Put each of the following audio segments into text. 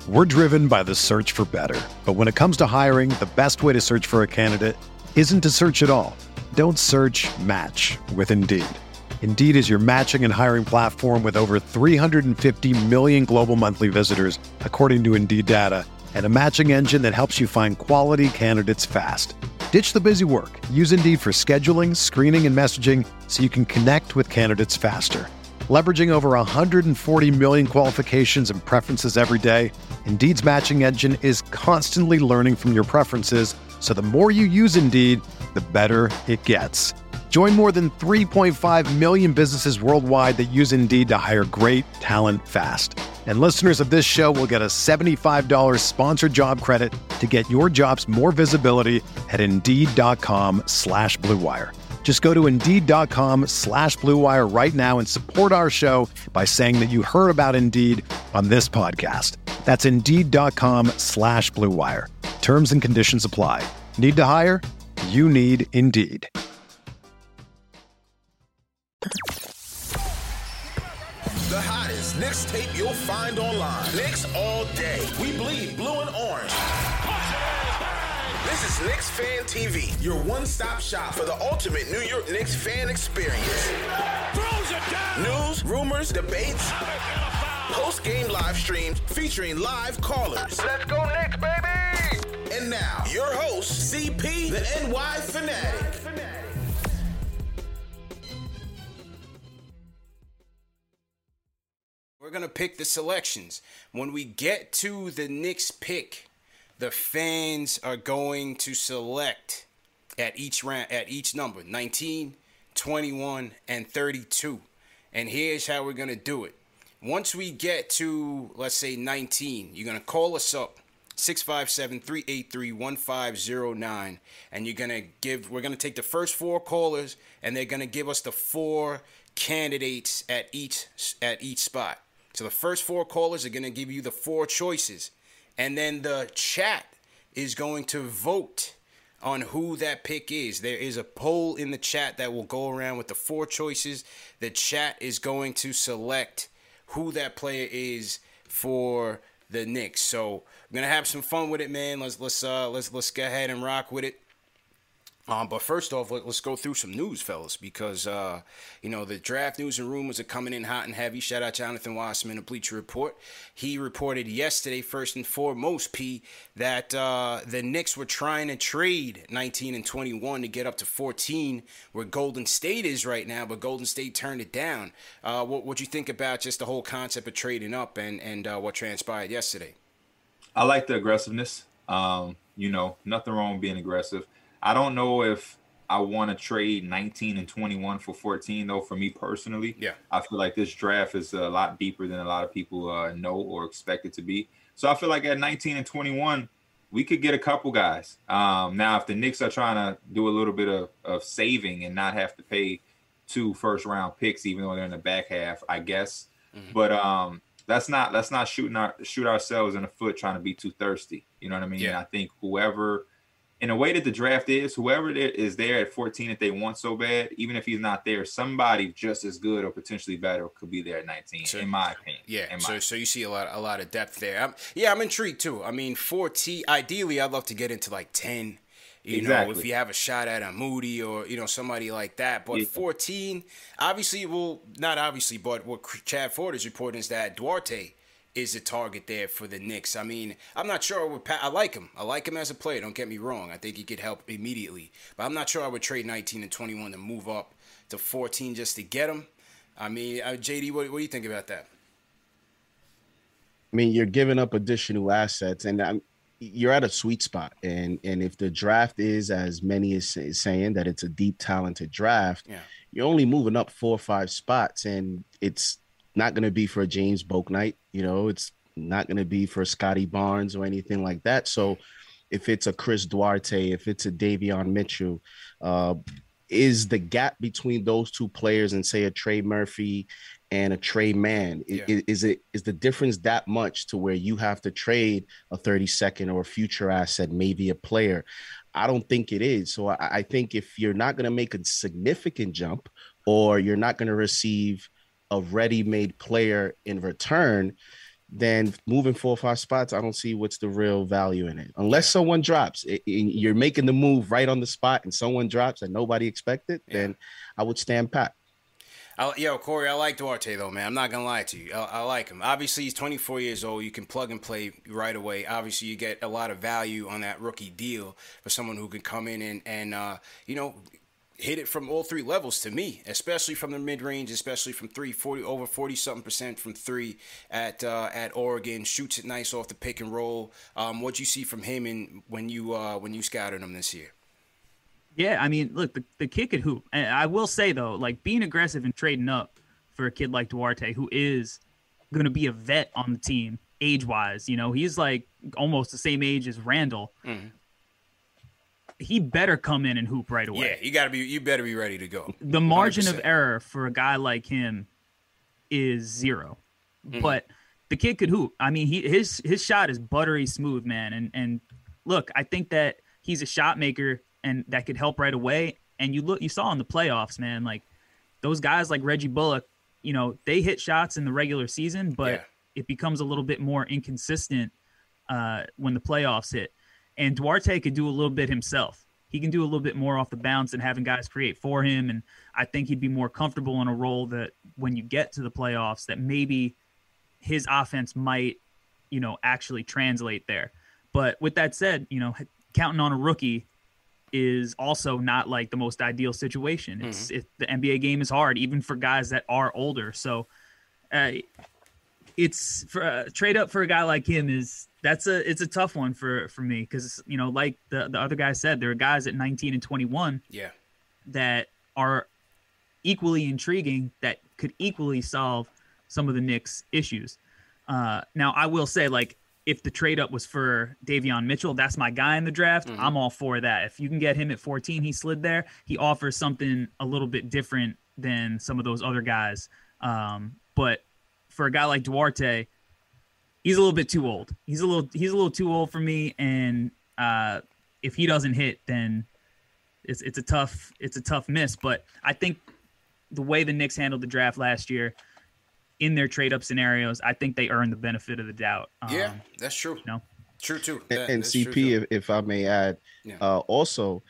We're driven by the search for better. But when it comes to hiring, the best way to search for a candidate isn't to search at all. Don't search, match with Indeed. Indeed is your matching and hiring platform with over 350 million global monthly visitors, according to Indeed data, and a matching engine that helps you find quality candidates fast. Ditch the busy work. Use Indeed for scheduling, screening, and messaging so you can connect with candidates faster. Leveraging over 140 million qualifications and preferences every day, Indeed's matching engine is constantly learning from your preferences, so the more you use Indeed, the better it gets. Join more than 3.5 million businesses worldwide that use Indeed to hire great talent fast. And listeners of this show will get a $75 sponsored job credit to get your jobs more visibility at Indeed.com/Blue Wire. Just go to Indeed.com/Blue Wire right now and support our show by saying that you heard about Indeed on this podcast. That's Indeed.com/Blue Wire. Terms and conditions apply. Need to hire? You need Indeed. The hottest Knicks tape you'll find online. Knicks all day. We bleed blue and orange. This is Knicks Fan TV, your one-stop shop for the ultimate New York Knicks fan experience. Throws it down. News, rumors, debates, post-game live streams featuring live callers. Let's go Knicks, baby! And now, your host, CP, the NY Fanatic. We're going to pick the selections. When we get to the Knicks pick, the fans are going to select at each round, at each number, 19, 21, and 32. And here's how we're going to do it. Once we get to, let's say, 19, you're going to call us up, 657-383-1509, and we're going to take the first four callers, and they're going to give us the four candidates at each spot. So the first four callers are going to give you the four choices. And then the chat is going to vote on who that pick is. There is a poll in the chat that will go around with the four choices. The chat is going to select who that player is for the Knicks. So we're going to have some fun with it, man. Let's go ahead and rock with it. But first off, let's go through some news, fellas, because, the draft news and rumors are coming in hot and heavy. Shout out Jonathan Wasserman of Bleacher Report. He reported yesterday, first and foremost, P, that the Knicks were trying to trade 19 and 21 to get up to 14, where Golden State is right now, but Golden State turned it down. What'd you think about just the whole concept of trading up and what transpired yesterday? I like the aggressiveness. Nothing wrong with being aggressive. I don't know if I want to trade 19 and 21 for 14, though, for me personally. Yeah. I feel like this draft is a lot deeper than a lot of people know or expect it to be. So I feel like at 19 and 21, we could get a couple guys. Now, if the Knicks are trying to do a little bit of saving and not have to pay 2 first-round picks, even though they're in the back half, I guess. Mm-hmm. But let's not shoot ourselves in the foot trying to be too thirsty. You know what I mean? Yeah. And I think whoever – in the way that the draft is, whoever is there at 14 that they want so bad, even if he's not there, somebody just as good or potentially better could be there at 19, in my opinion. Yeah, so you see a lot of depth there. I'm intrigued too. I mean, 14, ideally, I'd love to get into like 10. Exactly. If you have a shot at a Moody or, somebody like that. But 14, obviously, but what Chad Ford is reporting is that Duarte is a target there for the Knicks. I mean, I'm not sure I like him. I like him as a player. Don't get me wrong. I think he could help immediately. But I'm not sure I would trade 19 and 21 to move up to 14 just to get him. I mean, JD, what do you think about that? I mean, you're giving up additional assets, and you're at a sweet spot. And if the draft is, as many is saying, that it's a deep, talented draft, you're only moving up 4 or 5 spots, and it's not going to be for a James Bouknight. It's not going to be for Scotty Barnes or anything like that. So if it's a Chris Duarte, if it's a Davion Mitchell, is the gap between those two players and say a Trey Murphy and a Trey Mann, is the difference that much to where you have to trade a 32nd or a future asset, maybe a player? I don't think it is. So I think if you're not going to make a significant jump, or you're not going to receive a ready-made player in return, then moving 4 or 5 spots, I don't see what's the real value in it. Unless someone drops, you're making the move right on the spot and someone drops and nobody expected, then I would stand pat. Corey, I like Duarte, though, man. I'm not going to lie to you. I like him. Obviously, he's 24 years old. You can plug and play right away. Obviously, you get a lot of value on that rookie deal for someone who can come in and hit it from all 3 levels to me, especially from the mid-range, especially from 3, over 40-something% from 3 at Oregon. Shoots it nice off the pick and roll. What'd you see from him when you scouted him this year? Yeah, I mean, look, the kid could hoop. And I will say, though, like being aggressive and trading up for a kid like Duarte, who is going to be a vet on the team age-wise, he's like almost the same age as Randall. Mm-hmm. He better come in and hoop right away. Yeah, you better be ready to go. The margin 100%. Of error for a guy like him is 0. Mm-hmm. But the kid could hoop. I mean, his shot is buttery smooth, man. And look, I think that he's a shot maker and that could help right away. And you saw in the playoffs, man, like those guys like Reggie Bullock, they hit shots in the regular season, but it becomes a little bit more inconsistent when the playoffs hit. And Duarte could do a little bit himself. He can do a little bit more off the bounce and having guys create for him. And I think he'd be more comfortable in a role that when you get to the playoffs, that maybe his offense might, actually translate there. But with that said, counting on a rookie is also not like the most ideal situation. The NBA game is hard, even for guys that are older. So it's for trade up for a guy like him it's a tough one for me because like the other guy said, there are guys at 19 and 21 that are equally intriguing that could equally solve some of the Knicks' issues. Now I will say, like, if the trade up was for Davion Mitchell, that's my guy in the draft. Mm-hmm. I'm all for that. If you can get him at 14, he slid there. He offers something a little bit different than some of those other guys. But for a guy like Duarte, he's a little bit too old. He's a little too old for me. And if he doesn't hit, then it's a tough miss. But I think the way the Knicks handled the draft last year, in their trade-up scenarios, I think they earn the benefit of the doubt. That's true. True, too. And CP, true, if I may add, also,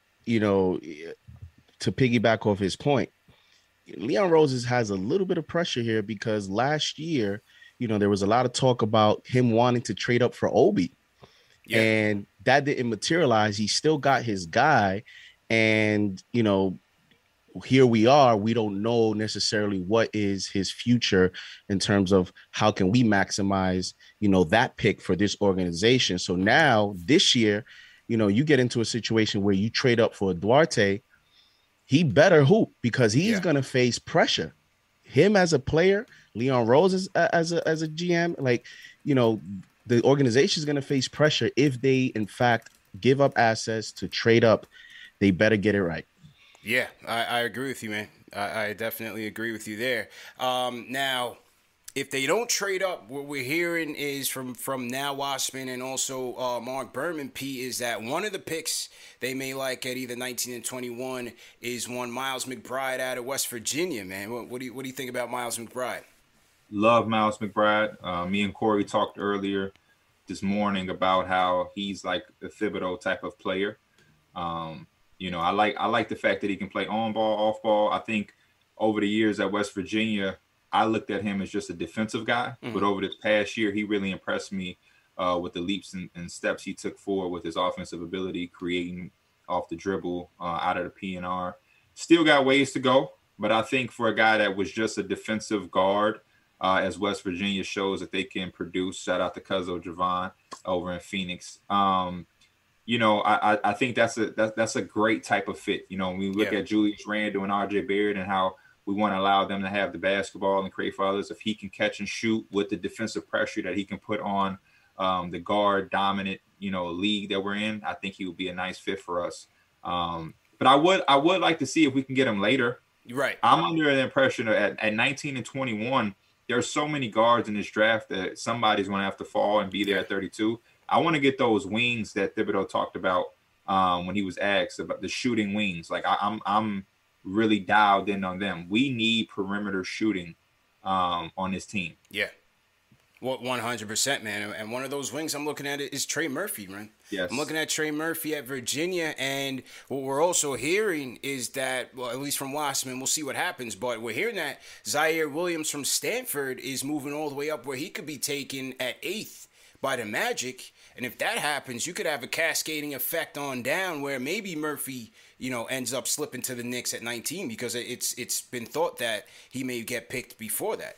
to piggyback off his point, Leon Roses has a little bit of pressure here because last year, there was a lot of talk about him wanting to trade up for Obi. Yeah. And that didn't materialize. He still got his guy. And, here we are. We don't know necessarily what is his future in terms of how can we maximize, that pick for this organization. So now this year, you get into a situation where you trade up for Duarte. He better hoop because he's going to face pressure. Him as a player, Leon Rose as a GM, like, the organization is going to face pressure if they, in fact, give up assets to trade up. They better get it right. Yeah, I agree with you, man. I definitely agree with you there. Now, if they don't trade up, what we're hearing is from Now Washman and also Mark Berman, P, is that one of the picks they may like at either 19 and 21 is one Miles McBride out of West Virginia, man. What do you think about Miles McBride? Love Miles McBride. Me and Corey talked earlier this morning about how he's like a Thibodeau type of player. I like the fact that he can play on ball, off ball. I think over the years at West Virginia, I looked at him as just a defensive guy. Mm-hmm. But over this past year, he really impressed me with the leaps and steps he took forward with his offensive ability, creating off the dribble, out of the P&R. Still got ways to go. But I think for a guy that was just a defensive guard, as West Virginia shows that they can produce, shout out to Cuzzo Javon over in Phoenix. I think that's a great type of fit. When we look at Julius Randle and RJ Barrett and how we want to allow them to have the basketball and create for others, if he can catch and shoot with the defensive pressure that he can put on the guard dominant, league that we're in, I think he would be a nice fit for us. But I would like to see if we can get him later. Right. I'm under the impression that at 19 and 21, there's so many guards in this draft that somebody's going to have to fall and be there at 32. I want to get those wings that Thibodeau talked about when he was asked about the shooting wings. Like I'm really dialed in on them. We need perimeter shooting on this team. Yeah. What 100%, man. And one of those wings I'm looking at is Trey Murphy, man. Yes. I'm looking at Trey Murphy at Virginia, and what we're also hearing is that, well, at least from Wasserman, we'll see what happens, but we're hearing that Zaire Williams from Stanford is moving all the way up where he could be taken at 8th by the Magic. And if that happens, you could have a cascading effect on down where maybe Murphy, ends up slipping to the Knicks at 19 because it's been thought that he may get picked before that.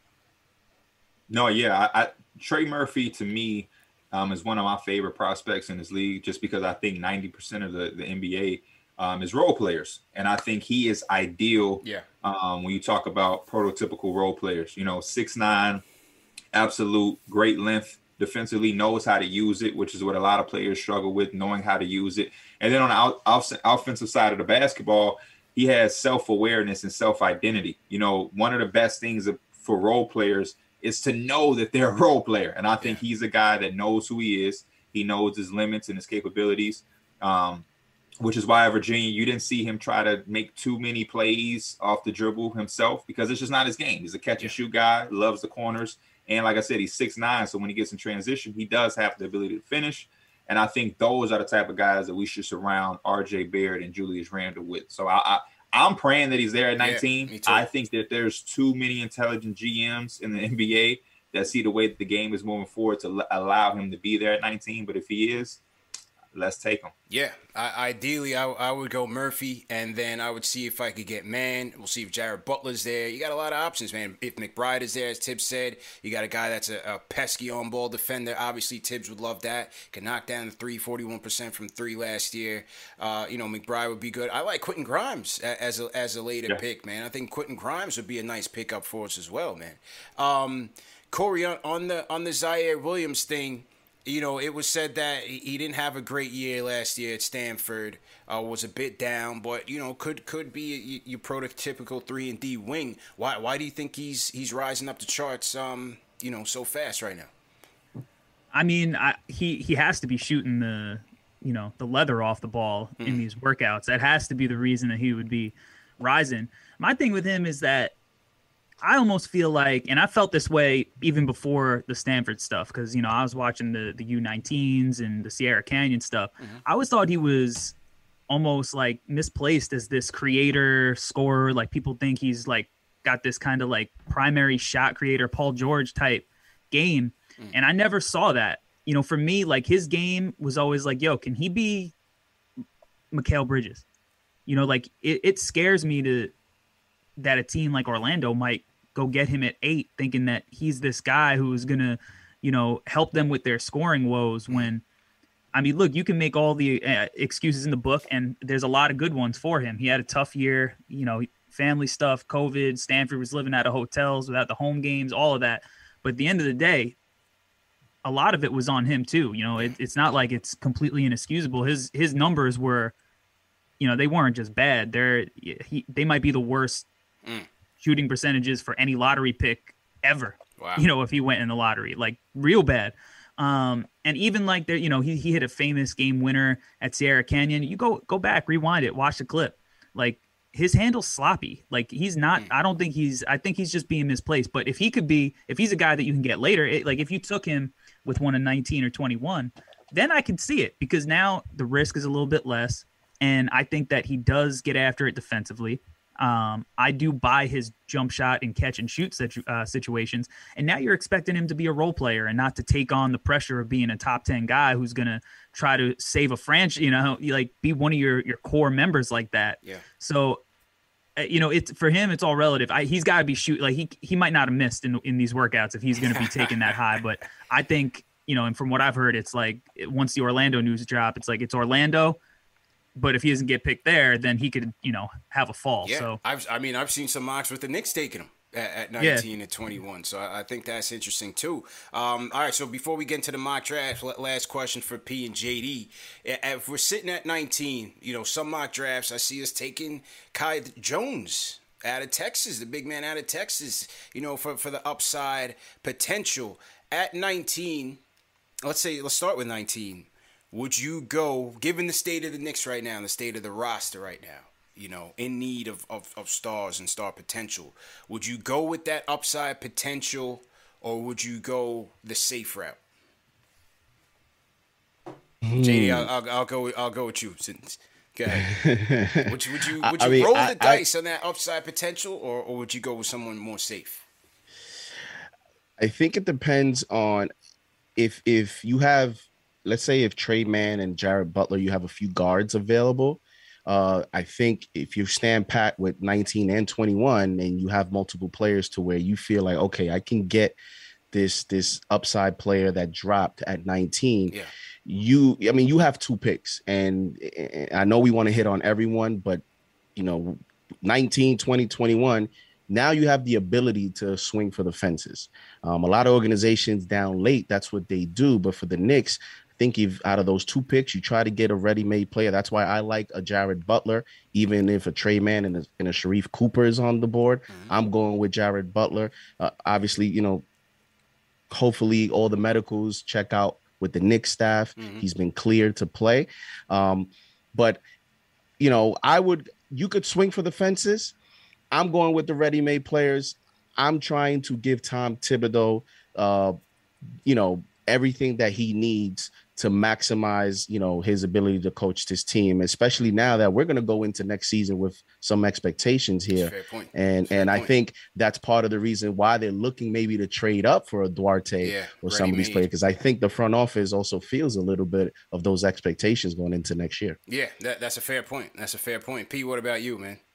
No, yeah, Trey Murphy to me is one of my favorite prospects in this league, just because I think 90% of the NBA is role players, and I think he is ideal. Yeah. When you talk about prototypical role players, 6'9", absolute great length defensively, knows how to use it, which is what a lot of players struggle with, knowing how to use it. And then on the offensive side of the basketball, he has self-awareness and self-identity. One of the best things for role players is to know that they're a role player. And I think he's a guy that knows who he is. He knows his limits and his capabilities, which is why at Virginia, you didn't see him try to make too many plays off the dribble himself, because it's just not his game. He's a catch and shoot guy, loves the corners. And like I said, he's 6'9", so when he gets in transition, he does have the ability to finish. And I think those are the type of guys that we should surround R.J. Barrett and Julius Randle with. So I'm praying that he's there at 19. Me too. I think that there's too many intelligent GMs in the NBA that see the way that the game is moving forward to allow him to be there at 19. But if he is, let's take him. Yeah, ideally, I would go Murphy, and then I would see if I could get Mann. We'll see if Jared Butler's there. You got a lot of options, man. If McBride is there, as Tibbs said, you got a guy that's a pesky on-ball defender. Obviously, Tibbs would love that. Can knock down the 41% from 3 last year. McBride would be good. I like Quentin Grimes as a later pick, man. I think Quentin Grimes would be a nice pickup for us as well, man. Corey, on the Zaire Williams thing, it was said that he didn't have a great year last year at Stanford, was a bit down, but, could be your prototypical 3-and-D wing. Why do you think he's rising up the charts, so fast right now? I mean, he has to be shooting the leather off the ball in these workouts. That has to be the reason that he would be rising. My thing with him is that I almost feel like, and I felt this way even before the Stanford stuff, because, I was watching the U19s and the Sierra Canyon stuff. I always thought he was almost like misplaced as this creator, scorer. Like, people think he's like got this kind of like primary shot creator, Paul George type game. And I never saw that. For me, like, his game was always like, yo, can he be Mikal Bridges? Like, it scares me that a team like Orlando might go get him at 8, thinking that he's this guy who is going to, help them with their scoring woes when, I mean, look, you can make all the excuses in the book, and there's a lot of good ones for him. He had a tough year, family stuff, COVID, Stanford was living out of hotels without the home games, all of that. But at the end of the day, a lot of it was on him too. It's not like it's completely inexcusable. His numbers were, they weren't just bad. They might be the worst shooting percentages for any lottery pick ever. Wow. If he went in the lottery, like real bad. And even like there, he hit a famous game winner at Sierra Canyon. You go back, rewind it, watch the clip. Like, his handle's sloppy. Like, he's not, I think he's just being misplaced. But if he's a guy that you can get later, like if you took him with one in 19 or 21, then I can see it, because now the risk is a little bit less. And I think that he does get after it defensively. I do buy his jump shot and catch and shoot situations. And now you're expecting him to be a role player and not to take on the pressure of being a top 10 guy who's going to try to save a franchise, like be one of your core members like that. Yeah. So, it's for him, it's all relative. He's got to be shooting. Like, he might not have missed in these workouts if he's going to be taken that high. But I think, and from what I've heard, it's like once the Orlando news drop, it's like it's Orlando. But if he doesn't get picked there, then he could, have a fall. Yeah, so I've seen some mocks with the Knicks taking him at 19 and 21. So I think that's interesting too. All right, so before we get into the mock draft, last question for P and JD. If we're sitting at 19, some mock drafts, I see us taking Kai Jones out of Texas, the big man out of Texas, for the upside potential. At 19, let's start with 19. Would you go, given the state of the Knicks right now and the state of the roster right now, in need of stars and star potential, would you go with that upside potential, or would you go the safe route? JD, I'll go with you. Go ahead. Would you roll the dice on that upside potential, or would you go with someone more safe? I think it depends on if you have, let's say, if Trey Mann and Jared Butler, you have a few guards available. I think if you stand pat with 19 and 21 and you have multiple players to where you feel like, okay, I can get this upside player that dropped at 19. Yeah. You have two picks, and I know we want to hit on everyone, but 19, 20, 21, now you have the ability to swing for the fences. A lot of organizations down late, that's what they do. But for the Knicks, I think if out of those two picks, you try to get a ready-made player. That's why I like a Jared Butler, even if a Trey Mann and a Sharif Cooper is on the board. Mm-hmm. I'm going with Jared Butler. Obviously, hopefully all the medicals check out with the Knicks staff. Mm-hmm. He's been cleared to play. But you could swing for the fences. I'm going with the ready-made players. I'm trying to give Tom Thibodeau, everything that he needs to maximize, his ability to coach this team, especially now that we're going to go into next season with some expectations here. Fair point. And I think that's part of the reason why they're looking maybe to trade up for a Duarte or some of these players, because I think the front office also feels a little bit of those expectations going into next year. Yeah, that's a fair point. That's a fair point. P, what about you, man?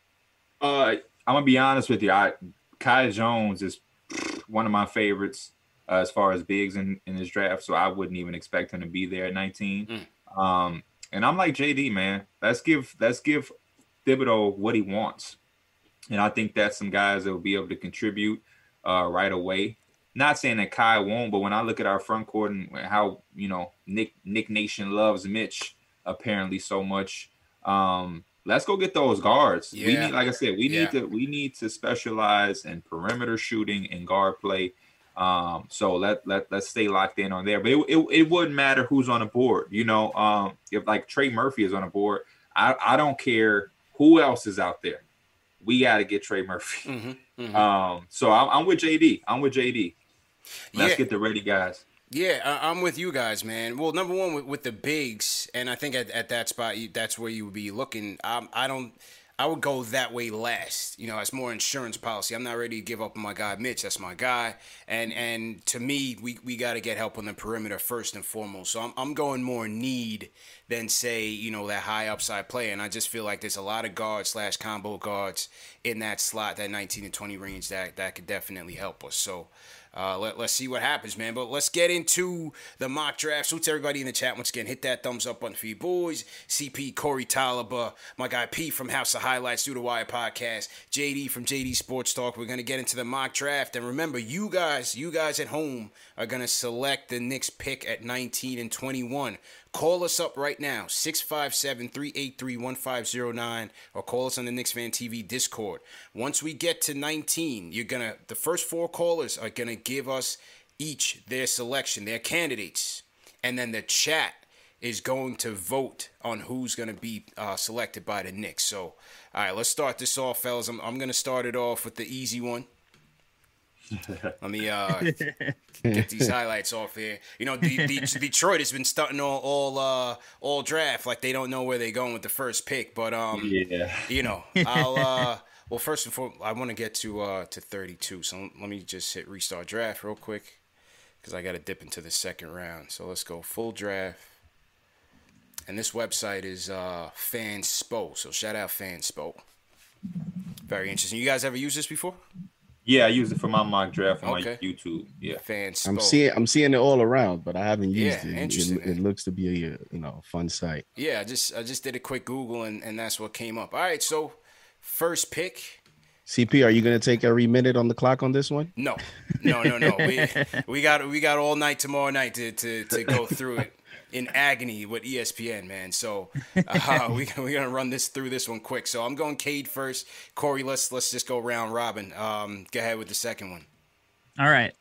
I'm going to be honest with you. Kai Jones is one of my favorites as far as bigs in this draft, so I wouldn't even expect him to be there at 19. And I'm like JD, man. Let's give Thibodeau what he wants, and I think that's some guys that will be able to contribute right away. Not saying that Kai won't, but when I look at our front court and how Nick Nation loves Mitch apparently so much, let's go get those guards. Yeah. We need, like I said, we need to specialize in perimeter shooting and guard play. So let's stay locked in on there. But it wouldn't matter who's on the board. If like Trey Murphy is on the board, I don't care who else is out there. We got to get Trey Murphy. Mm-hmm, mm-hmm. So I'm with JD. Let's get the ready guys. Yeah, I'm with you guys, man. Well, number one, with the bigs, and I think at that spot, that's where you would be looking. I would go that way last. It's more insurance policy. I'm not ready to give up on my guy Mitch. That's my guy. And to me, we got to get help on the perimeter first and foremost. So I'm going more need than, say, that high upside player. And I just feel like there's a lot of guards / combo guards in that slot, that 19 to 20 range that could definitely help us. So let's see what happens, man. But let's get into the mock draft. So to everybody in the chat, once again, hit that thumbs up button for you boys. CP, Corey Taliba, my guy P from House of Highlights, Through the Wire podcast, JD from JD Sports Talk. We're going to get into the mock draft. And remember, you guys at home are going to select the Knicks pick at 19 and 21. Call us up right now, 657-383-1509, or call us on the Knicks Fan TV Discord. Once we get to 19, the first four callers are gonna give us each their selection, their candidates, and then the chat is going to vote on who's gonna be selected by the Knicks. So, all right, let's start this off, fellas. I'm gonna start it off with the easy one. Let me get these highlights off here. Detroit has been stunting all draft like they don't know where they're going with the first pick. But I'll well, first and foremost, I want to get to 32. So let me just hit restart draft real quick because I got to dip into the second round. So let's go full draft. And this website is Fanspo. So shout out Fanspo. Very interesting. You guys ever used this before? Yeah, I use it for my mock draft on my YouTube. Yeah, Fanspo. I'm seeing it all around, but I haven't used it. It looks to be a fun site. Yeah, I just did a quick Google and that's what came up. All right, so first pick. CP, are you going to take every minute on the clock on this one? No. We got all night tomorrow night to go through it in agony with ESPN, man. So we're gonna run through this one quick. So I'm going Cade first. Corey, let's just go round robin. Go ahead with the second one. All right.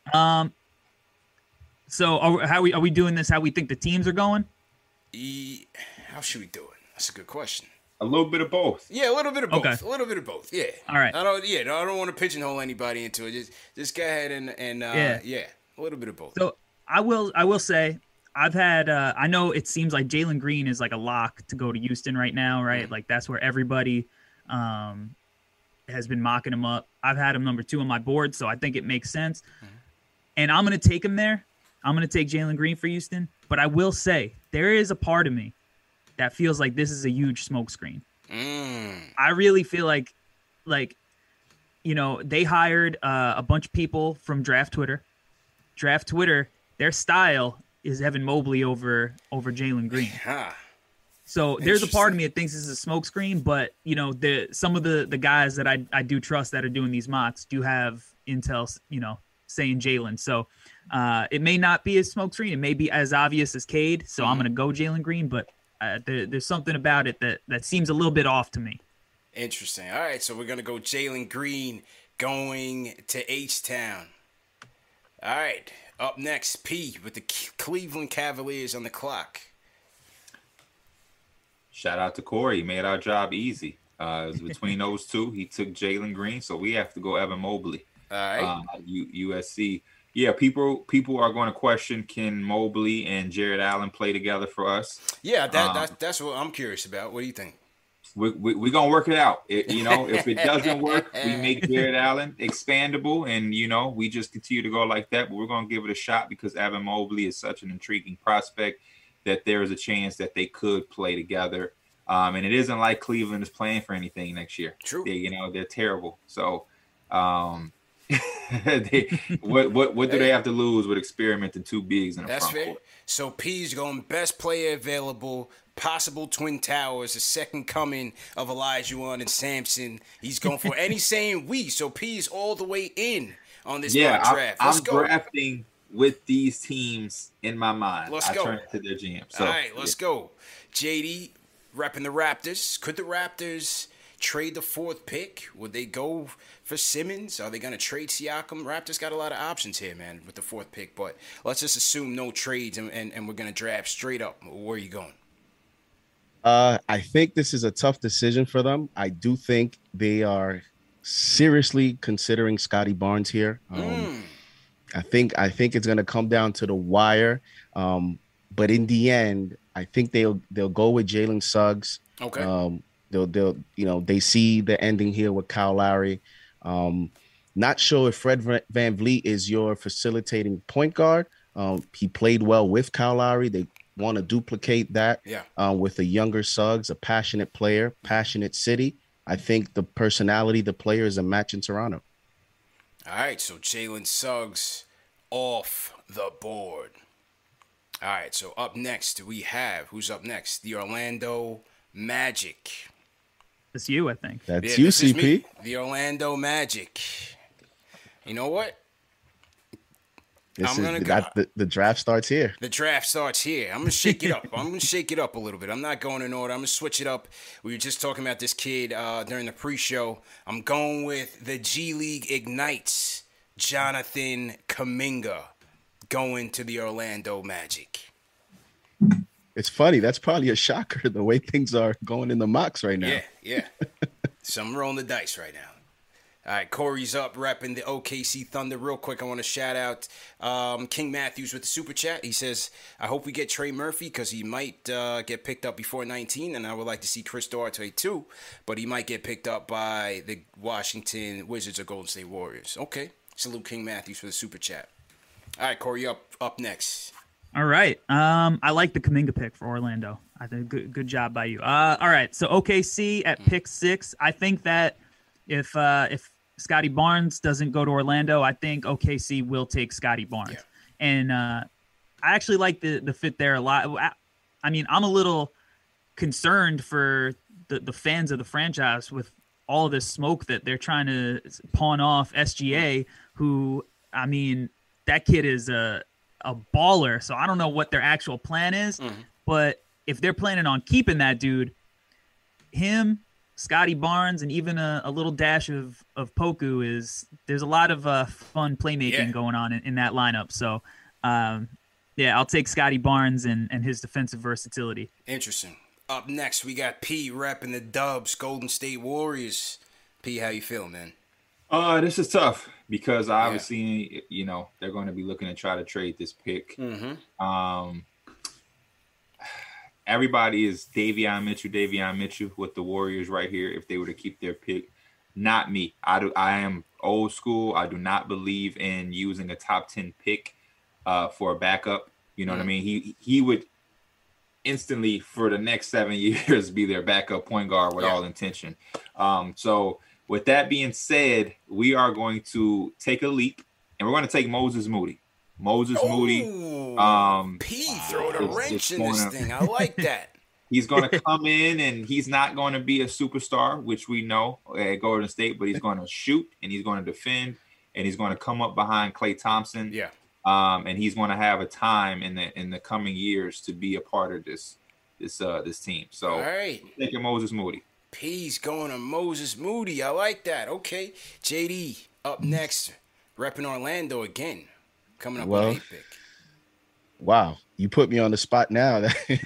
So are we doing this how we think the teams are going? How should we do it? That's a good question. A little bit of both. Yeah, a little bit of both. Okay. A little bit of both. Yeah. All right. I don't want to pigeonhole anybody into it. Just go ahead and yeah. A little bit of both. So I will say I've had I know it seems like Jalen Green is like a lock to go to Houston right now, right? Like that's where everybody has been mocking him up. I've had him number 2 on my board, so I think it makes sense. And I'm going to take him there. I'm going to take Jalen Green for Houston. But I will say there is a part of me that feels like this is a huge smokescreen. I really feel like, they hired a bunch of people from Draft Twitter. Draft Twitter, their style is Evan Mobley over Jalen Green. So there's a part of me that thinks this is a smokescreen, but some of the guys that I do trust that are doing these mocks do have intel, saying Jalen. So it may not be a smokescreen. It may be as obvious as Cade. So I'm going to go Jalen Green, but there's something about it that seems a little bit off to me. Interesting. All right, so we're going to go Jalen Green going to H-Town. All right, up next, P with the Cleveland Cavaliers on the clock. Shout out to Corey. He made our job easy. It was between those two. He took Jalen Green, so we have to go Evan Mobley. All right. USC. Yeah, people are going to question, can Mobley and Jared Allen play together for us? Yeah, that's what I'm curious about. What do you think? We're going to work it out. If it doesn't work, we make Jared Allen expandable, and, we just continue to go like that. But we're going to give it a shot because Evan Mobley is such an intriguing prospect that there is a chance that they could play together. And it isn't like Cleveland is playing for anything next year. True. They're terrible. So what do they have to lose with experimenting 2 bigs in the front fair. court? So P's going best player available, possible Twin Towers, the second coming of Olajuwon and Sampson. He's going for, and he's saying we. So P's all the way in on this mock draft. I'm drafting with these teams in my mind. Let's go. I turn it to their GM. So, all right, let's go. JD repping the Raptors. Could the Raptors trade the 4th pick? Would they go for Simmons? Are they going to trade Siakam? Raptors got a lot of options here, man, with the 4th pick. But let's just assume no trades, and we're going to draft straight up. Where are you going? I think this is a tough decision for them. I do think they are seriously considering Scotty Barnes here. I think it's going to come down to the wire. But in the end, I think they'll go with Jalen Suggs. Okay. They see the ending here with Kyle Lowry. Not sure if Fred VanVleet is your facilitating point guard. He played well with Kyle Lowry. They want to duplicate that with a younger Suggs, a passionate player, passionate city. I think the personality, the player is a match in Toronto. All right, so Jalen Suggs off the board. All right, so up next we have, who's up next? The Orlando Magic. It's you, I think. That's you, CP. The Orlando Magic. You know what? The draft starts here. The draft starts here. I'm going to shake it up. I'm going to shake it up a little bit. I'm not going in order. I'm going to switch it up. We were just talking about this kid during the pre-show. I'm going with the G League Ignites, Jonathan Kuminga, going to the Orlando Magic. It's funny. That's probably a shocker, the way things are going in the mocks right now. Yeah. So I'm rolling the dice right now. All right, Corey's up repping the OKC Thunder. Real quick, I want to shout out King Matthews with the Super Chat. He says, I hope we get Trey Murphy because he might get picked up before 19, and I would like to see Chris Duarte too, but he might get picked up by the Washington Wizards or Golden State Warriors. Okay, salute King Matthews for the Super Chat. All right, Corey, up next. All right. I like the Kuminga pick for Orlando. I think good job by you. All right. So OKC at pick 6. I think that if Scotty Barnes doesn't go to Orlando, I think OKC will take Scotty Barnes. Yeah. And I actually like the fit there a lot. I mean, I'm a little concerned for the fans of the franchise with all of this smoke that they're trying to pawn off SGA, who, I mean, that kid is a baller. So I don't know what their actual plan is, but if they're planning on keeping that dude, him, Scotty Barnes, and even a little dash of Poku there's a lot of fun playmaking going on in that lineup. So I'll take Scotty Barnes and his defensive versatility. Interesting. Up next, we got P repping the Dubs, Golden State Warriors. P, how you feeling, man? This is tough because obviously, you know, they're going to be looking to try to trade this pick. Everybody is Davion Mitchell with the Warriors right here if they were to keep their pick. Not me. I am old school. I do not believe in using a top 10 pick for a backup. You know what I mean? He would instantly for the next 7 years be their backup point guard with all intention. So with that being said, we are going to take a leap and we're going to take Moses Moody. Moody. P throw the wrench in this thing. I like that. He's going to come in and he's not going to be a superstar, which we know at Golden State, but he's going to shoot and he's going to defend and he's going to come up behind Klay Thompson. Yeah. And he's going to have a time in the coming years to be a part of this team. So, all right, taking Moses Moody. P's going to Moses Moody. I like that. Okay, JD up next, repping Orlando again, coming up with an 8 pick. Wow, you put me on the spot now.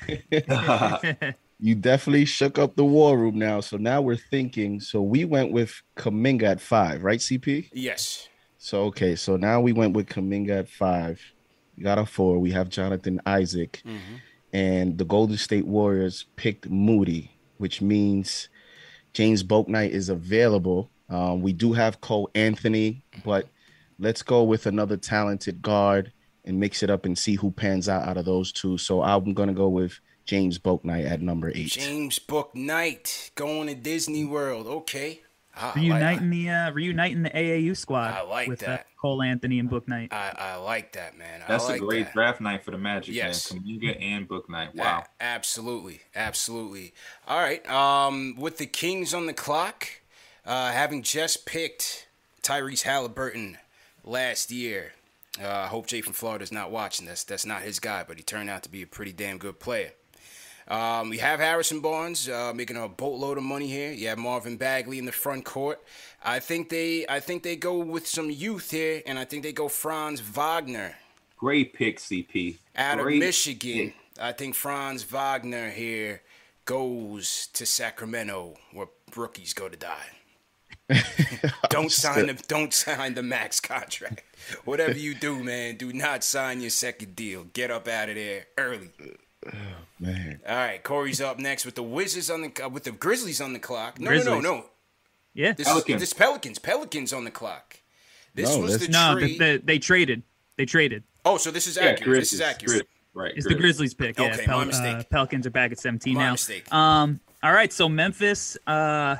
You definitely shook up the war room now. So now we're thinking. So we went with Kuminga at 5, right, CP? Yes. So, okay, so now we went with Kuminga at 5. We got a 4. We have Jonathan Isaac. And the Golden State Warriors picked Moody, which means James Bouknight is available. We do have Cole Anthony, but let's go with another talented guard and mix it up and see who pans out of those two. So I'm going to go with James Bouknight at number 8. James Bouknight going to Disney World. Okay. Reuniting the AAU squad. I like with that. Cole Anthony and Bouknight. I like that, man. That's like a great draft night for the Magic, yes. man. Kuminga and Bouknight. Wow. Absolutely. All right. With the Kings on the clock, having just picked Tyrese Halliburton last year. I hope Jay from Florida is not watching this. That's not his guy, but he turned out to be a pretty damn good player. We have Harrison Barnes making a boatload of money here. You have Marvin Bagley in the front court. I think they go with some youth here, and I think they go Franz Wagner. Great pick, CP. Out of Michigan. I think Franz Wagner here goes to Sacramento, where rookies go to die. Don't sign the max contract. Whatever you do, man, do not sign your second deal. Get up out of there early. Oh, man. All right, Corey's up next with the Wizards with the Grizzlies on the clock. No. Yeah, this Pelicans on the clock. They traded. Oh, so this is accurate. This is accurate. Right. It's the Grizzlies pick. Yeah, okay, my mistake. Pelicans are back at 17 now. My mistake. All right, so Memphis. I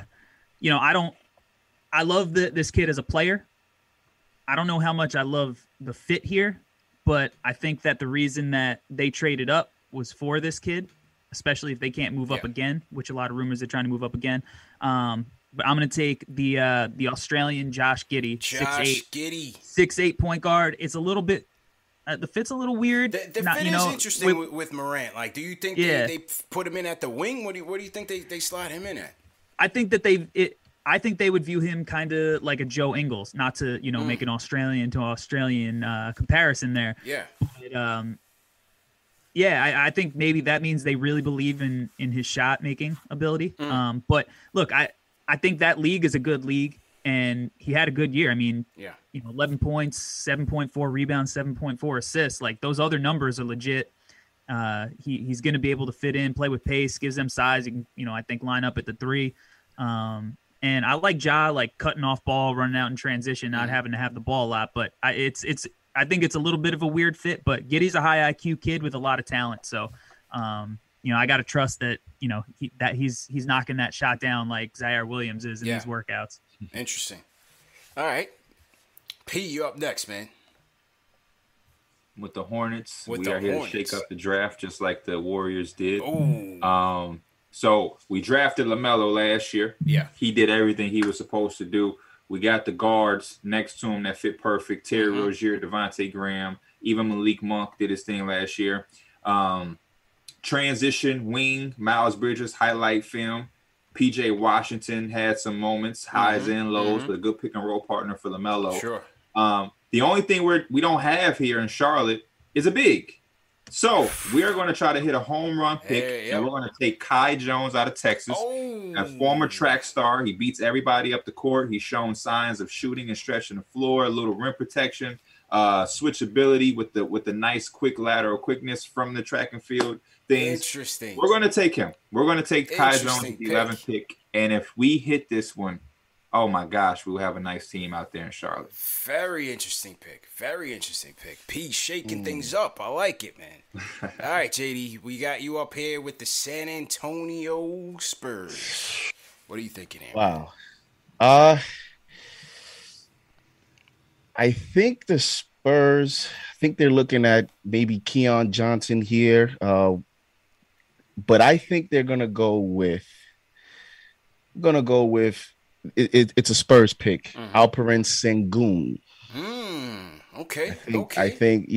love this kid as a player. I don't know how much I love the fit here, but I think that the reason that they traded up was for this kid, especially if they can't move up again, which a lot of rumors are trying to move up again. But I'm going to take the Australian Josh Giddey, 6'8" point guard. It's a little bit the fit's a little weird. The fit is interesting with Morant. Like, do you think they put him in at the wing? What do you think they slide him in at? I think that I think they would view him kind of like a Joe Ingles, not to make an Australian to Australian comparison there. Yeah. But, I think maybe that means they really believe in his shot making ability. But look, I think that league is a good league, and he had a good year. I mean, 11 points, 7.4 rebounds, 7.4 assists. Like, those other numbers are legit. He's going to be able to fit in, play with pace, gives them size. He can, I think, line up at the 3. And I like Ja, like cutting off ball, running out in transition, not having to have the ball a lot. But I think it's a little bit of a weird fit. But Giddey's a high IQ kid with a lot of talent, so I got to trust that he's knocking that shot down like Zaire Williams is in these workouts. Interesting. All right, P, you up next, man. With the Hornets, we are here to shake up the draft just like the Warriors did. Ooh. So we drafted LaMelo last year. Yeah. He did everything he was supposed to do. We got the guards next to him that fit perfect. Terry Rozier, Devontae Graham, even Malik Monk did his thing last year. Transition, wing, Miles Bridges, highlight film. P.J. Washington had some moments, highs and lows, but a good pick and roll partner for LaMelo. Sure. The only thing we don't have here in Charlotte is a big. So we are going to try to hit a home run pick, and we're going to take Kai Jones out of Texas, a former track star. He beats everybody up the court. He's shown signs of shooting and stretching the floor, a little rim protection, switchability with the nice quick lateral quickness from the track and field things. Interesting. We're going to take him. We're going to take Kai Jones at the 11th pick, and if we hit this one, oh my gosh, we'll have a nice team out there in Charlotte. Very interesting pick. Very interesting pick. P shaking things up. I like it, man. All right, JD, we got you up here with the San Antonio Spurs. What are you thinking here? Wow. I think the Spurs, they're looking at maybe Keon Johnson here. But I think they're going to go with it's a Spurs pick. Alperen Sengun. Okay. I think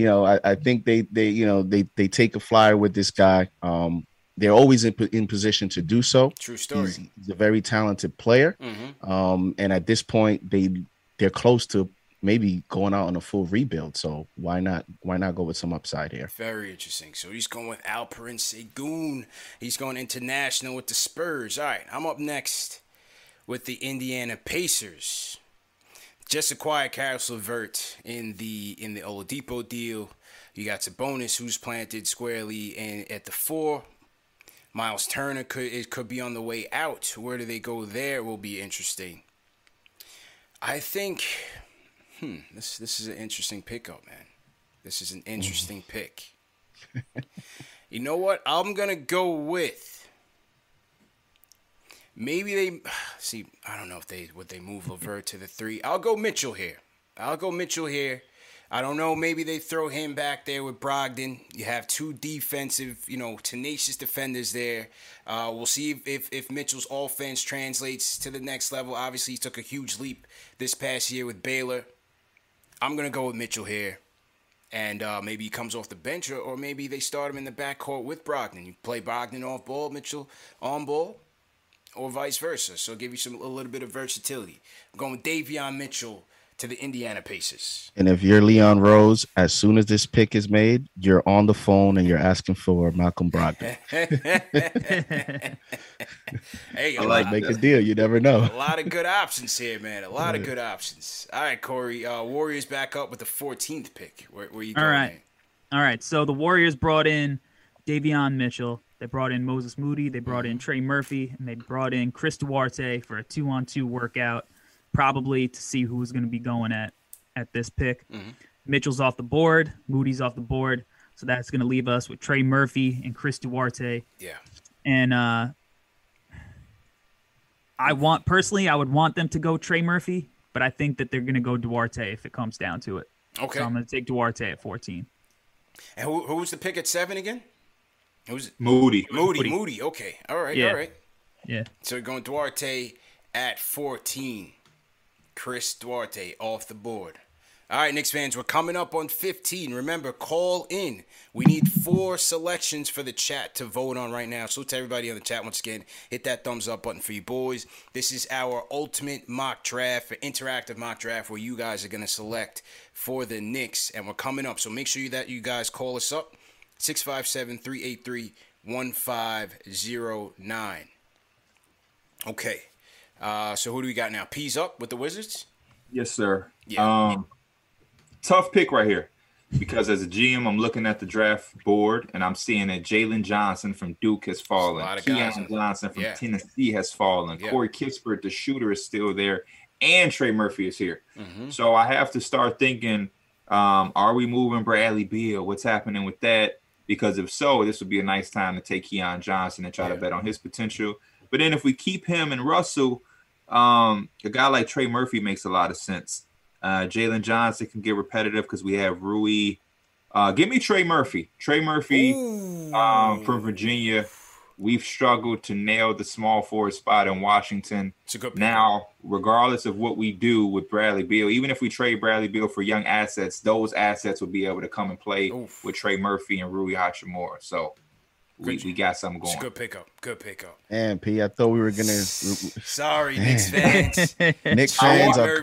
they take a flyer with this guy. They're always in position to do so. True story. He's a very talented player. And at this point, they're close to maybe going out on a full rebuild. So why not go with some upside here? Very interesting. So he's going with Alperen Sengun. He's going international with the Spurs. All right, I'm up next with the Indiana Pacers. Just acquired Caris LeVert in the Oladipo deal. You got Sabonis, who's planted squarely in at the 4. Miles Turner could be on the way out. Where do they go there will be interesting. I think this is an interesting pickup, man. This is an interesting pick. You know what? I'm gonna go with. Maybe they see. I don't know if would move LeVert to the 3. I'll go Mitchell here. I don't know. Maybe they throw him back there with Brogdon. You have 2 defensive, tenacious defenders there. We'll see if Mitchell's offense translates to the next level. Obviously, he took a huge leap this past year with Baylor. I'm gonna go with Mitchell here, and maybe he comes off the bench, or maybe they start him in the backcourt with Brogdon. You play Brogdon off ball, Mitchell on ball. Or vice versa. So give you a little bit of versatility. I'm going with Davion Mitchell to the Indiana Pacers. And if you're Leon Rose, as soon as this pick is made, you're on the phone and you're asking for Malcolm Brogdon. Hey, make a deal. You never know. A lot of good options here, man. A lot of good options. All right, Corey. Warriors back up with the 14th pick. Where you going? All right. So the Warriors brought in Davion Mitchell. They brought in Moses Moody. They brought in Trey Murphy. And they brought in Chris Duarte for a 2-on-2 workout, probably to see who was going to be going at this pick. Mitchell's off the board. Moody's off the board. So that's going to leave us with Trey Murphy and Chris Duarte. Yeah. And I would want them to go Trey Murphy, but I think that they're going to go Duarte if it comes down to it. Okay. So I'm going to take Duarte at 14. And who was the pick at 7 again? Who's Moody. Okay. All right. Yeah. So we're going Duarte at 14. Chris Duarte off the board. All right, Knicks fans, we're coming up on 15. Remember, call in. We need 4 selections for the chat to vote on right now. So to everybody on the chat, once again, hit that thumbs up button for you boys. This is our ultimate mock draft, interactive mock draft, where you guys are going to select for the Knicks. And we're coming up, so make sure that you guys call us up. 657-383-1509. Okay. So who do we got now? P's up with the Wizards? Yes, sir. Yeah. Tough pick right here, because as a GM, I'm looking at the draft board and I'm seeing that Jalen Johnson from Duke has fallen. Keon Johnson from Tennessee has fallen. Yeah. Corey Kispert, the shooter, is still there, and Trey Murphy is here. So I have to start thinking, are we moving Bradley Beal? What's happening with that? Because if so, this would be a nice time to take Keon Johnson and try to bet on his potential. But then if we keep him and Russell, a guy like Trey Murphy makes a lot of sense. Jalen Johnson can get repetitive because we have Rui. Give me Trey Murphy. Trey Murphy from Virginia. We've struggled to nail the small forward spot in Washington. It's a good pick. Now, regardless of what we do with Bradley Beal, even if we trade Bradley Beal for young assets, those assets will be able to come and play with Trey Murphy and Rui Hachimura. So we got something going. It's a good pickup. And P, I thought we were gonna. Sorry, Knicks fans. Knicks fans are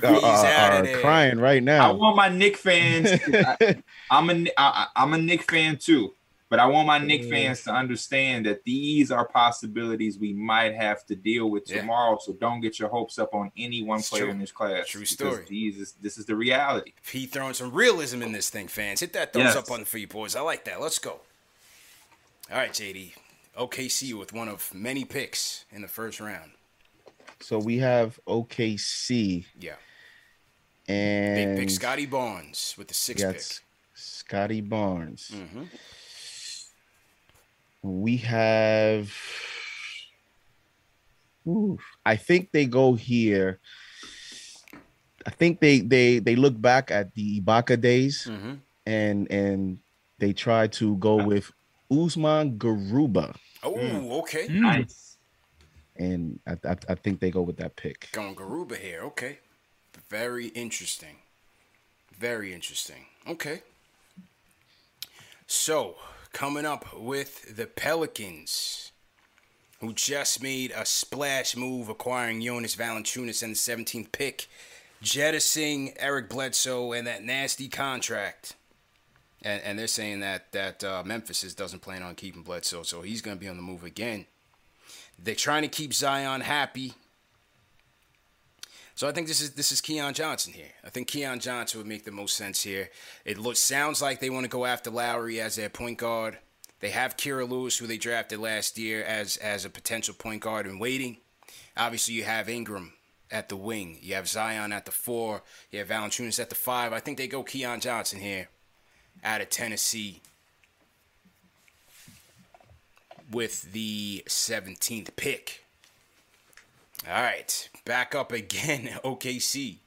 crying right now. I want my Knicks fans. I'm a Knicks fan too. But I want my Knicks fans to understand that these are possibilities we might have to deal with tomorrow. So don't get your hopes up on any one player in this class. True story. This is the reality. He throwing some realism in this thing, fans. Hit that thumbs up button for you boys. I like that. Let's go. All right, JD. OKC with one of many picks in the first round. So we have OKC. Yeah. And they pick Scotty Barnes with the 6th pick. Scotty Barnes. Mm-hmm. We have. I think they go here. I think they look back at the Ibaka days, and they try to go with Usman Garuba. Oh, okay, nice. And I think they go with that pick. Going Garuba here. Okay, very interesting. Very interesting. Okay. So, coming up with the Pelicans, who just made a splash move acquiring Jonas Valanciunas and the 17th pick, jettisoning Eric Bledsoe and that nasty contract. And they're saying that Memphis doesn't plan on keeping Bledsoe, so he's going to be on the move again. They're trying to keep Zion happy. So I think this is Keon Johnson here. I think Keon Johnson would make the most sense here. It sounds like they want to go after Lowry as their point guard. They have Kira Lewis, who they drafted last year, as a potential point guard in waiting. Obviously, you have Ingram at the wing. You have Zion at the 4. You have Valanciunas at the 5. I think they go Keon Johnson here out of Tennessee with the 17th pick. All right, back up again, OKC.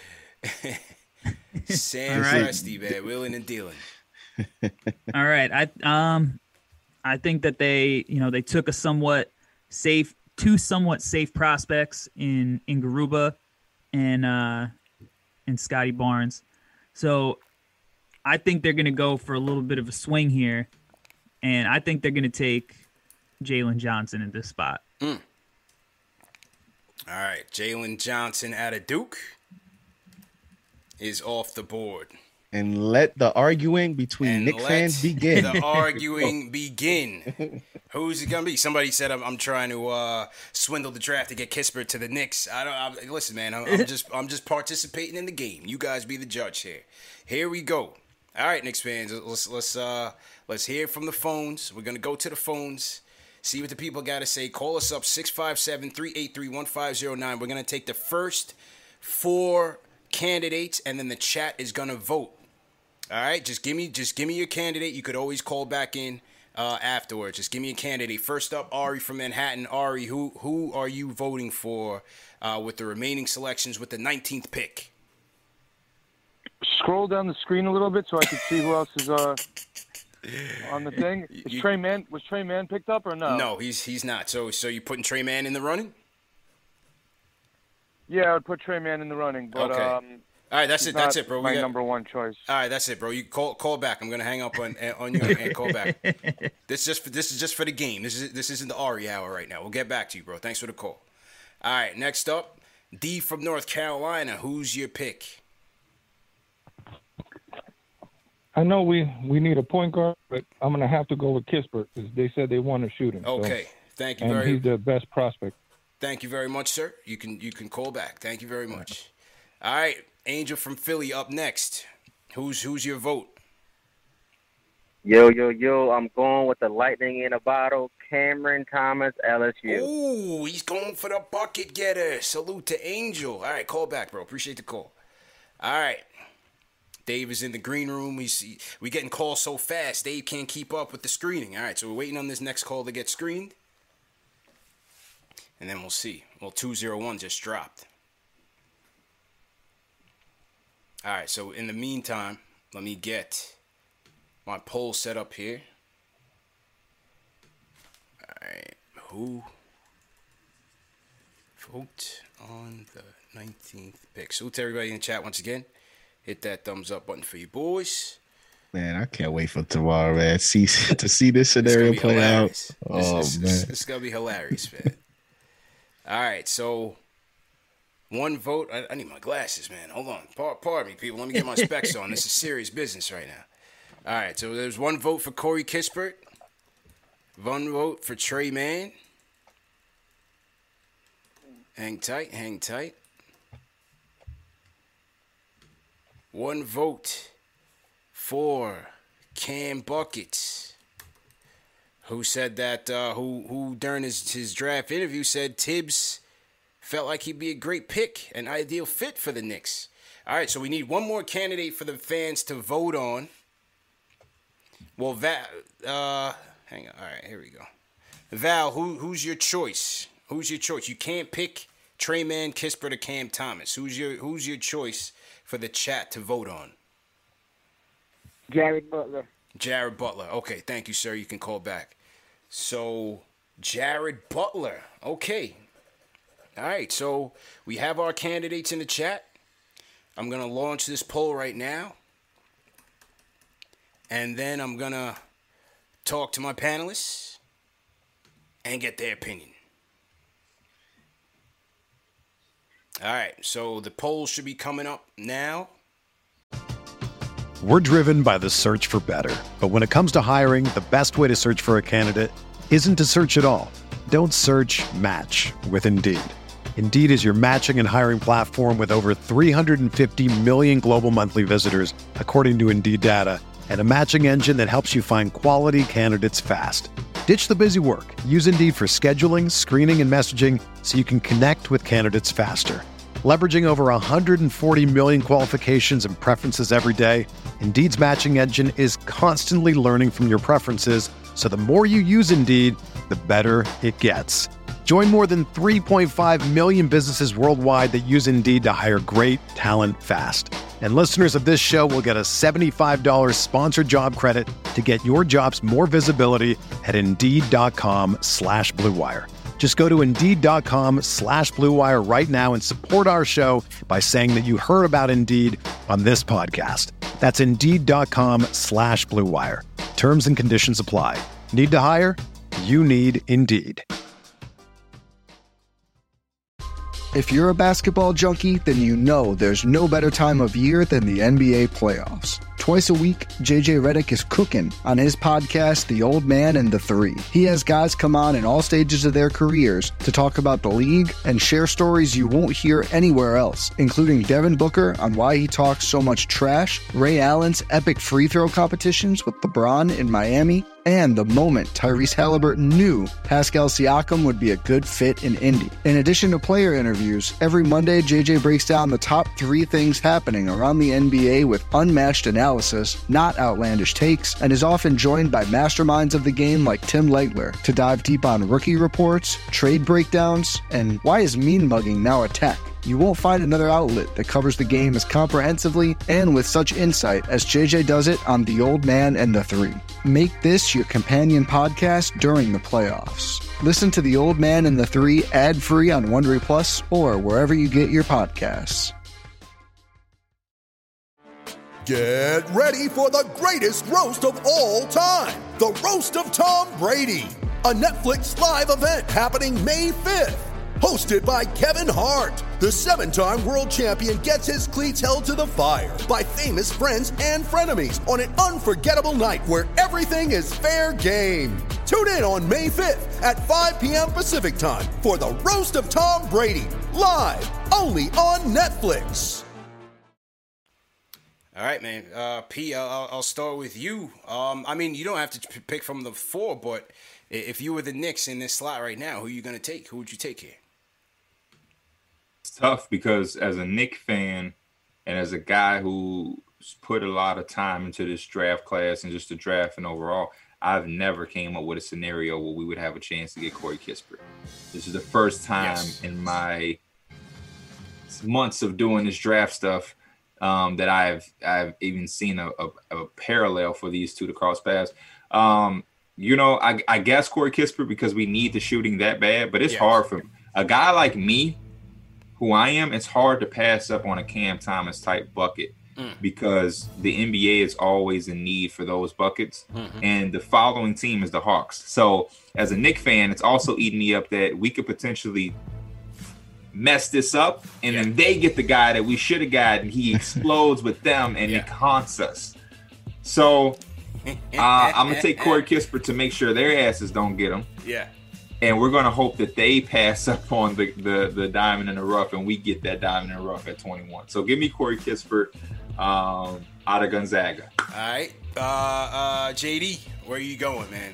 Sam Presti, man, willing and dealing. All right, I think that they took two somewhat safe prospects in Garuba and Scotty Barnes. So I think they're going to go for a little bit of a swing here, and I think they're going to take Jalen Johnson in this spot. All right, Jalen Johnson out of Duke is off the board. And let the arguing between Knicks fans begin. The arguing begin. Who's it gonna be? Somebody said I'm trying to swindle the draft to get Kispert to the Knicks. Listen, man. I'm just participating in the game. You guys be the judge here. Here we go. All right, Knicks fans. Let's hear from the phones. We're gonna go to the phones. See what the people got to say. Call us up, 657-383-1509. We're going to take the first 4 candidates, and then the chat is going to vote. All right? Just give me your candidate. You could always call back in afterwards. Just give me a candidate. First up, Ari from Manhattan. Ari, who are you voting for with the remaining selections with the 19th pick? Scroll down the screen a little bit so I can see who else is on the thing. Was Trey Mann picked up or no? No, he's not. So you putting Trey Mann in the running? Yeah, I would put Trey Mann in the running, but okay. All right, that's it, bro. My number one choice. All right, that's it, bro. You call back. I'm gonna hang up on you and call back. This is just for the game. This isn't the Ari hour right now. We'll get back to you, bro. Thanks for the call. All right, next up, D from North Carolina. Who's your pick? I know we need a point guard, but I'm going to have to go with Kispert because they said they want to shoot him. Okay, thank you and he's the best prospect. Thank you very much, sir. You can call back. Thank you very much. All right, Angel from Philly up next. Who's your vote? Yo, I'm going with the lightning in a bottle, Cameron Thomas, LSU. Ooh, he's going for the bucket getter. Salute to Angel. All right, call back, bro. Appreciate the call. All right. Dave is in the green room. We getting calls so fast, Dave can't keep up with the screening. All right, so we're waiting on this next call to get screened. And then we'll see. Well, 201 just dropped. All right, so in the meantime, let me get my poll set up here. All right, who vote on the 19th pick? Salute to everybody in the chat once again. Hit that thumbs up button for you boys. Man, I can't wait for tomorrow, man. To see this scenario play out. Oh, man. This is going to be hilarious, man. All right, so one vote. I need my glasses, man. Hold on. Pardon me, people. Let me get my specs on. This is serious business right now. All right, so there's one vote for Corey Kispert, one vote for Trey Mann. Hang tight. One vote for Cam Buckets, who said that who during his draft interview said Tibbs felt like he'd be a great pick, an ideal fit for the Knicks. All right, so we need one more candidate for the fans to vote on. Well, hang on. All right, here we go. Val, who's your choice? Who's your choice? You can't pick Trey Mann, Kispert, or Cam Thomas. Who's your choice for the chat to vote on? Jared Butler. Jared Butler. Okay, thank you, sir. You can call back. So, Jared Butler. Okay. All right, so we have our candidates in the chat. I'm going to launch this poll right now. And then I'm going to talk to my panelists and get their opinion. All right, so the poll should be coming up now. We're driven by the search for better. But when it comes to hiring, the best way to search for a candidate isn't to search at all. Don't search, match with Indeed. Indeed is your matching and hiring platform with over 350 million global monthly visitors, according to Indeed data, and a matching engine that helps you find quality candidates fast. Ditch the busy work. Use Indeed for scheduling, screening, and messaging so you can connect with candidates faster. Leveraging over 140 million qualifications and preferences every day, Indeed's matching engine is constantly learning from your preferences, so the more you use Indeed, the better it gets. Join more than 3.5 million businesses worldwide that use Indeed to hire great talent fast. And listeners of this show will get a $75 sponsored job credit to get your jobs more visibility at Indeed.com/Blue Wire. Just go to Indeed.com/Blue Wire right now and support our show by saying that you heard about Indeed on this podcast. That's Indeed.com/Blue Wire. Terms and conditions apply. Need to hire? You need Indeed. If you're a basketball junkie, then you know there's no better time of year than the NBA playoffs. Twice a week, JJ Redick is cooking on his podcast, The Old Man and the Three. He has guys come on in all stages of their careers to talk about the league and share stories you won't hear anywhere else, including Devin Booker on why he talks so much trash, Ray Allen's epic free throw competitions with LeBron in Miami, and the moment Tyrese Halliburton knew Pascal Siakam would be a good fit in Indy. In addition to player interviews, every Monday JJ breaks down the top 3 things happening around the NBA with unmatched analysis, not outlandish takes, and is often joined by masterminds of the game like Tim Legler to dive deep on rookie reports, trade breakdowns, and why is mean mugging now a tech. You won't find another outlet that covers the game as comprehensively and with such insight as JJ does it on The Old Man and the Three. Make this your companion podcast during the playoffs. Listen to The Old Man and the Three ad-free on Wondery Plus or wherever you get your podcasts. Get ready for the greatest roast of all time, the Roast of Tom Brady, a Netflix live event happening May 5th. Hosted by Kevin Hart, the 7-time world champion gets his cleats held to the fire by famous friends and frenemies on an unforgettable night where everything is fair game. Tune in on May 5th at 5 p.m. Pacific time for the Roast of Tom Brady, live only on Netflix. All right, man. P, I'll start with you. I mean, you don't have to pick from the 4, but if you were the Knicks in this slot right now, who are you going to take? Who would you take here? It's tough because as a Knicks fan and as a guy who's put a lot of time into this draft class and just the draft and overall, I've never came up with a scenario where we would have a chance to get Corey Kispert. This is the first time in my months of doing this draft stuff that I've even seen a parallel for these two to cross paths. You know, I guess Corey Kispert because we need the shooting that bad, but it's hard for a guy like me, who I am. It's hard to pass up on a Cam Thomas type bucket because the NBA is always in need for those buckets, and the following team is the Hawks. So as a Knicks fan, it's also eating me up that we could potentially mess this up, and then they get the guy that we should have got, and he explodes with them, and he haunts us. So I'm gonna take Corey Kispert to make sure their asses don't get him. Yeah. And we're gonna hope that they pass up on the diamond in the rough, and we get that diamond in the rough at 21. So give me Corey Kispert out of Gonzaga. All right, JD, where are you going, man?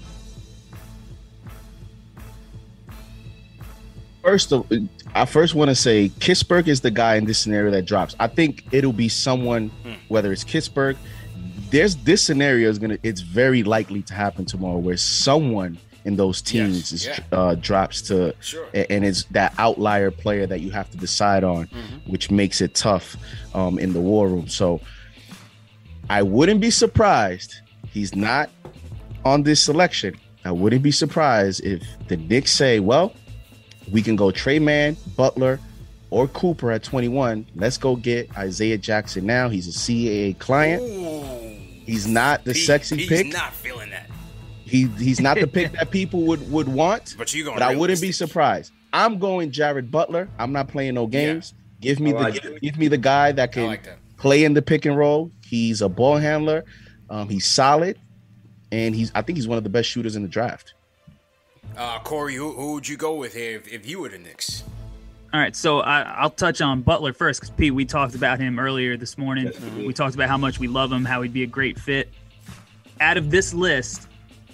I first want to say Kispert is the guy in this scenario that drops. I think it'll be someone, whether it's Kispert. This scenario it's very likely to happen tomorrow, where someone in those teams drops to, and it's that outlier player that you have to decide on, which makes it tough in the war room. So I wouldn't be surprised. He's not on this selection. I wouldn't be surprised if the Knicks say, well, we can go Trey Mann, Butler, or Cooper at 21. Let's go get Isaiah Jackson now. He's a CAA client. Ooh, he's not the sexy pick. He's not feeling that. He's not the pick that people would want. But you going? But I wouldn't be surprised. I'm going Jared Butler. I'm not playing no games. Yeah. Give me the guy that can play in the pick and roll. He's a ball handler. He's solid, and I think he's one of the best shooters in the draft. Corey, who would you go with here if you were the Knicks? All right, so I'll touch on Butler first because, Pete, we talked about him earlier this morning. Yes, we talked about how much we love him, how he'd be a great fit. Out of this list,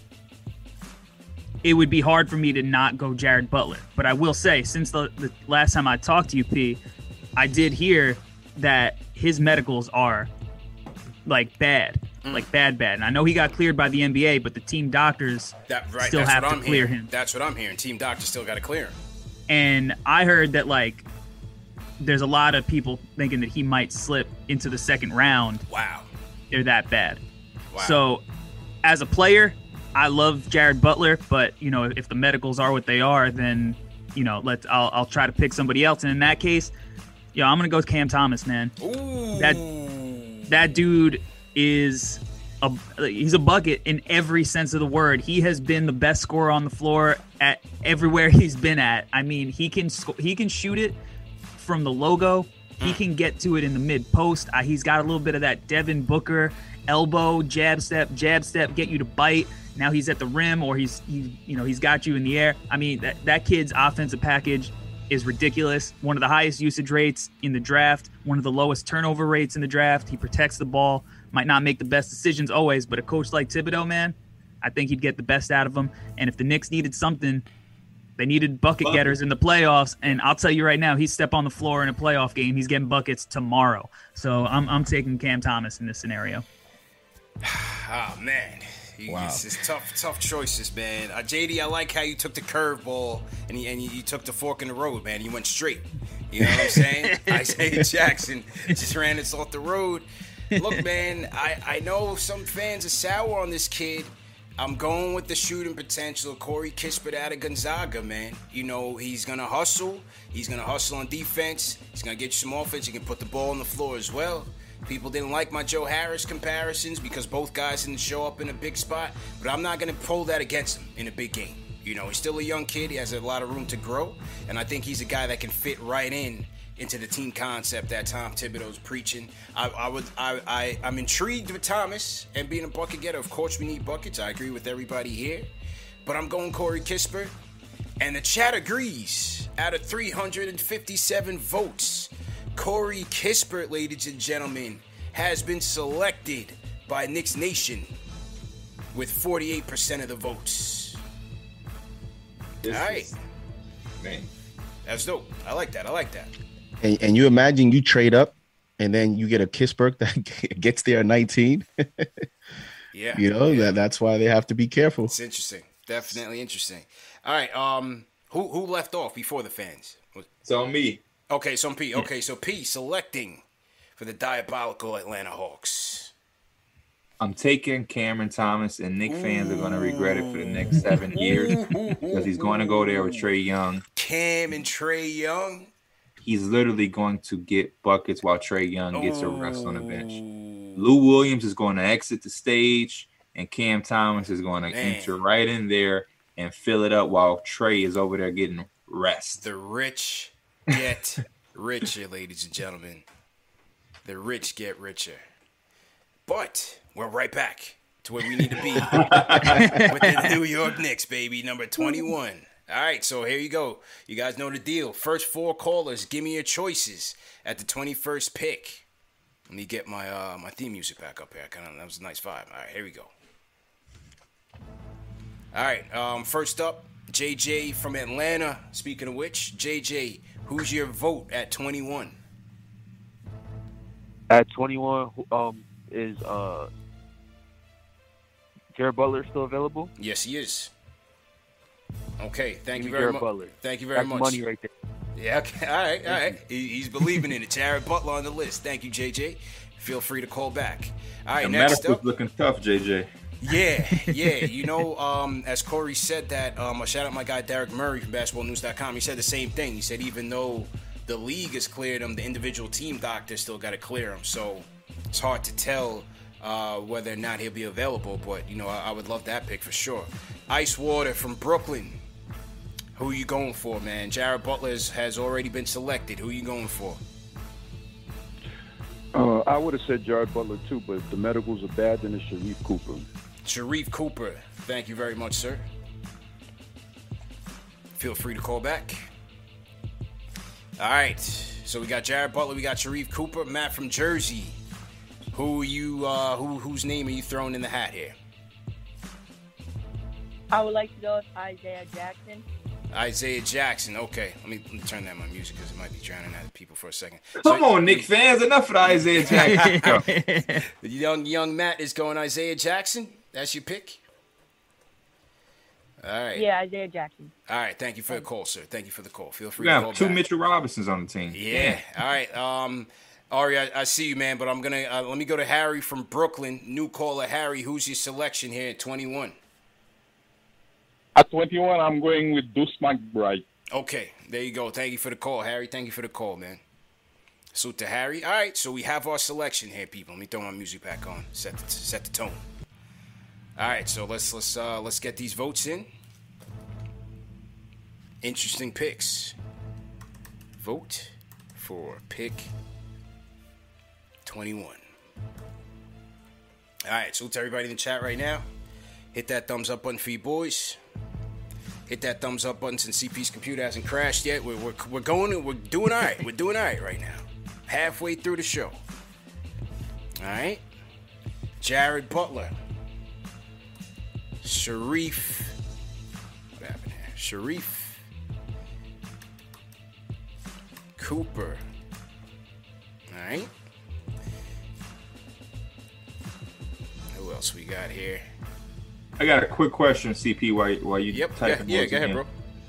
it would be hard for me to not go Jared Butler. But I will say, since the last time I talked to you, P, I did hear that his medicals are, like, bad. Like, bad. And I know he got cleared by the NBA, but the team doctors still have to clear him. That's what I'm hearing. Team doctors still got to clear him. And I heard that, like, there's a lot of people thinking that he might slip into the second round. Wow. They're that bad. Wow. So, as a player, I love Jared Butler, but, you know, if the medicals are what they are, then, you know, I'll try to pick somebody else. And in that case, I'm going to go with Cam Thomas, man. Ooh. That dude is he's a bucket in every sense of the word. He has been the best scorer on the floor at everywhere he's been at. I mean, he can shoot it from the logo. He can get to it in the mid post. He's got a little bit of that Devin Booker elbow, jab step, get you to bite. Now he's at the rim, or he's got you in the air. I mean, that kid's offensive package is ridiculous. One of the highest usage rates in the draft, one of the lowest turnover rates in the draft. He protects the ball. Might not make the best decisions always, but a coach like Thibodeau, man, I think he'd get the best out of him. And if the Knicks needed something, they needed bucket getters in the playoffs. And I'll tell you right now, he's step on the floor in a playoff game, he's getting buckets tomorrow. So I'm taking Cam Thomas in this scenario. Oh, man. Wow. It's tough choices, man. JD, I like how you took the curveball and you took the fork in the road, man. You went straight. You know what I'm saying? Isaiah Jackson just ran us off the road. Look, man, I know some fans are sour on this kid. I'm going with the shooting potential. Corey Kispert out of Gonzaga, man. You know, he's going to hustle. He's going to hustle on defense. He's going to get you some offense. He can put the ball on the floor as well. People didn't like my Joe Harris comparisons because both guys didn't show up in a big spot. But I'm not going to pull that against him in a big game. You know, he's still a young kid. He has a lot of room to grow. And I think he's a guy that can fit right into the team concept that Tom Thibodeau's preaching. I'm intrigued with Thomas and being a bucket getter. Of course, we need buckets. I agree with everybody here. But I'm going Corey Kispert. And the chat agrees. Out of 357 votes, Corey Kispert, ladies and gentlemen, has been selected by Knicks Nation with 48% of the votes. All right. Man. That's dope. I like that. And you imagine you trade up and then you get a Kispert that gets there at 19. Yeah. You know, that's why they have to be careful. It's interesting. Definitely interesting. All right. Who left off before the fans? It's on me. Okay, so P. Okay, so P selecting for the diabolical Atlanta Hawks. I'm taking Cameron Thomas, and Knicks fans are going to regret it for the next 7 years because he's going to go there with Trae Young. Cam and Trae Young? He's literally going to get buckets while Trae Young gets a rest on the bench. Lou Williams is going to exit the stage, and Cam Thomas is going to enter right in there and fill it up while Trae is over there getting rest. The rich get richer, ladies and gentlemen. The rich get richer. But we're right back to where we need to be with the New York Knicks, baby, number 21. All right, so here you go. You guys know the deal. First 4 callers, give me your choices at the 21st pick. Let me get my my theme music back up here. That was a nice vibe. All right, here we go. All right, first up, JJ from Atlanta. Speaking of which, JJ, who's your vote at 21? At 21, is Jared Butler still available? Yes, he is. Okay, thank you Jared very much. Butler. Thank you very That's much. money right there. Yeah, okay. All right. He's believing in it. Jared Butler on the list. Thank you, JJ. Feel free to call back. All right, the next medical's up. looking tough, JJ. Yeah. You know, as Corey said that, I shout out my guy Derek Murray from BasketballNews.com. He said the same thing. He said even though the league has cleared him, the individual team doctor still got to clear him. So it's hard to tell whether or not he'll be available. But, you know, I would love that pick for sure. Ice Water from Brooklyn. Who are you going for, man? Jared Butler has already been selected. Who are you going for? I would have said Jared Butler too, but if the medicals are bad, then it's Sharif Cooper. Sharif Cooper. Thank you very much, sir. Feel free to call back. All right. So we got Jared Butler. We got Sharif Cooper. Matt from Jersey. Whose name are you throwing in the hat here? I would like to go with Isaiah Jackson. Isaiah Jackson. Okay. Let me turn down my music because it might be drowning out people for a second. Come on, Knicks fans. Enough of the Isaiah Jackson. The young Matt is going Isaiah Jackson. That's your pick? All right. Yeah, Isaiah Jackson. All right. Thank you for the call, sir. Thank you for the call. Feel free We to have call 2 back. Mitchell Robinsons on the team. Yeah. All right. Ari, I see you, man, but I'm going to let me go to Harry from Brooklyn. New caller, Harry. Who's your selection here at 21? At 21, I'm going with Deuce McBride. Okay, there you go. Thank you for the call, Harry. Thank you for the call, man. Salute to Harry. All right, so we have our selection here, people. Let me throw my music back on. Set the tone. All right, so let's get these votes in. Interesting picks. Vote for pick 21. All right, salute to everybody in the chat right now. Hit that thumbs up button for you boys. Hit that thumbs up button since CP's computer hasn't crashed yet. We're doing all right. We're doing all right right now. Halfway through the show. All right. Jared Butler. Sharif. What happened here? Sharif. Cooper. All right. Who else we got here? I got a quick question, CP, while you typing. Yeah, go ahead, bro.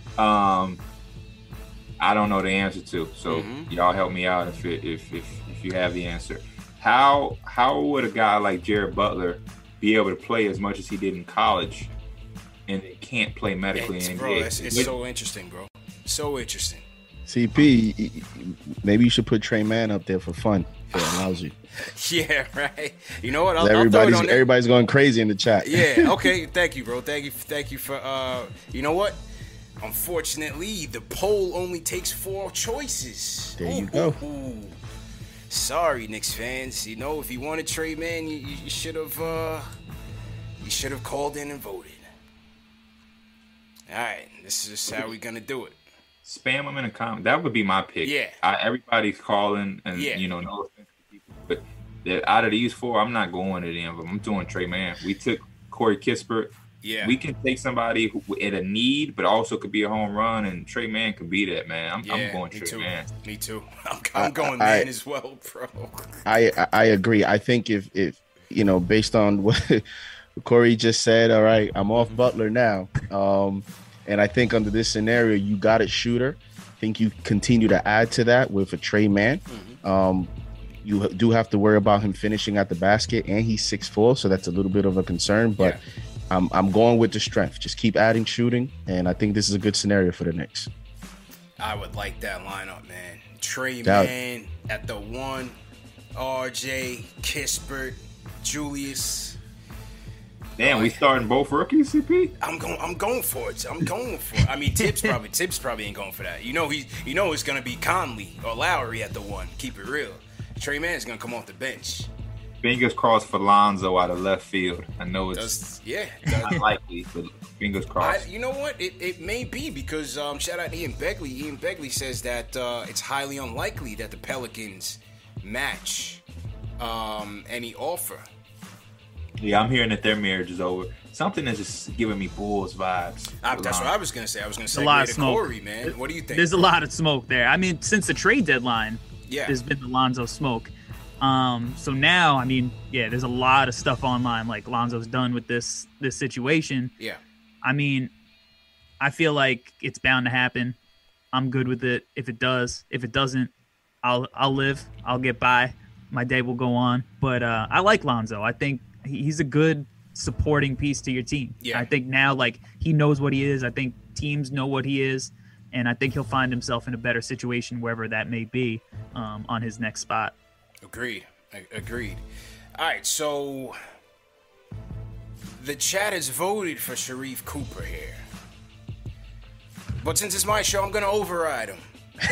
I don't know the answer to, so y'all help me out if you have the answer. How would a guy like Jared Butler be able to play as much as he did in college and can't play medically in bro, NBA? it's so interesting, bro. So interesting. CP, maybe you should put Trey Mann up there for fun. If it allows you. Yeah, right. You know what? Everybody's going crazy in the chat. Yeah. Okay. Thank you, bro. Thank you for. You know what? Unfortunately, the poll only takes 4 choices. There you go. Sorry, Knicks fans. You know, if you wanted Trey Mann, you should have. You should have called in and voted. All right. This is how we're gonna do it. Spam them in a comment. That would be my pick. Yeah. Everybody's calling, and no offense to people, but out of these 4, I'm not going to them. But I'm doing Trey Mann. We took Corey Kispert. Yeah. We can take somebody who at a need, but also could be a home run, and Trey Mann could be that, man. I'm going Trey Mann. Me too. I'm going Mann as well, bro. I agree. I think if based on what Corey just said, all right, I'm off Butler now. And I think under this scenario, you got a shooter. I think you continue to add to that with a Trey Mann. You do have to worry about him finishing at the basket, and he's 6'4", so that's a little bit of a concern. But I'm going with the strength. Just keep adding shooting, and I think this is a good scenario for the Knicks. I would like that lineup, man. Trey Mann at the 1, RJ, Kispert, Julius. Damn, we starting both rookies, CP? I'm going for it. I mean, Tibbs probably ain't going for that. It's gonna be Conley or Lowry at the 1. Keep it real. Trey Mann's gonna come off the bench. Fingers crossed for Lonzo out of left field. I know it's unlikely, but fingers crossed. You know what? It may be because shout out to Ian Begley. Ian Begley says that it's highly unlikely that the Pelicans match any offer. Yeah, I'm hearing that their marriage is over. Something is just giving me Bulls vibes. That's what I was gonna say. I was gonna say a lot of smoke. Corey, man. What do you think? There's a lot of smoke there. I mean, since the trade deadline, there's been the Lonzo smoke. So now, I mean, there's a lot of stuff online. Like Lonzo's done with this situation. Yeah. I mean, I feel like it's bound to happen. I'm good with it. If it does, if it doesn't, I'll live. I'll get by. My day will go on. But I like Lonzo. I think he's a good supporting piece to your team. Yeah. I think now, like, he knows what he is. I think teams know what he is. And I think he'll find himself in a better situation wherever that may be on his next spot. Agreed. All right, so the chat has voted for Sharife Cooper here. But since it's my show, I'm going to override him.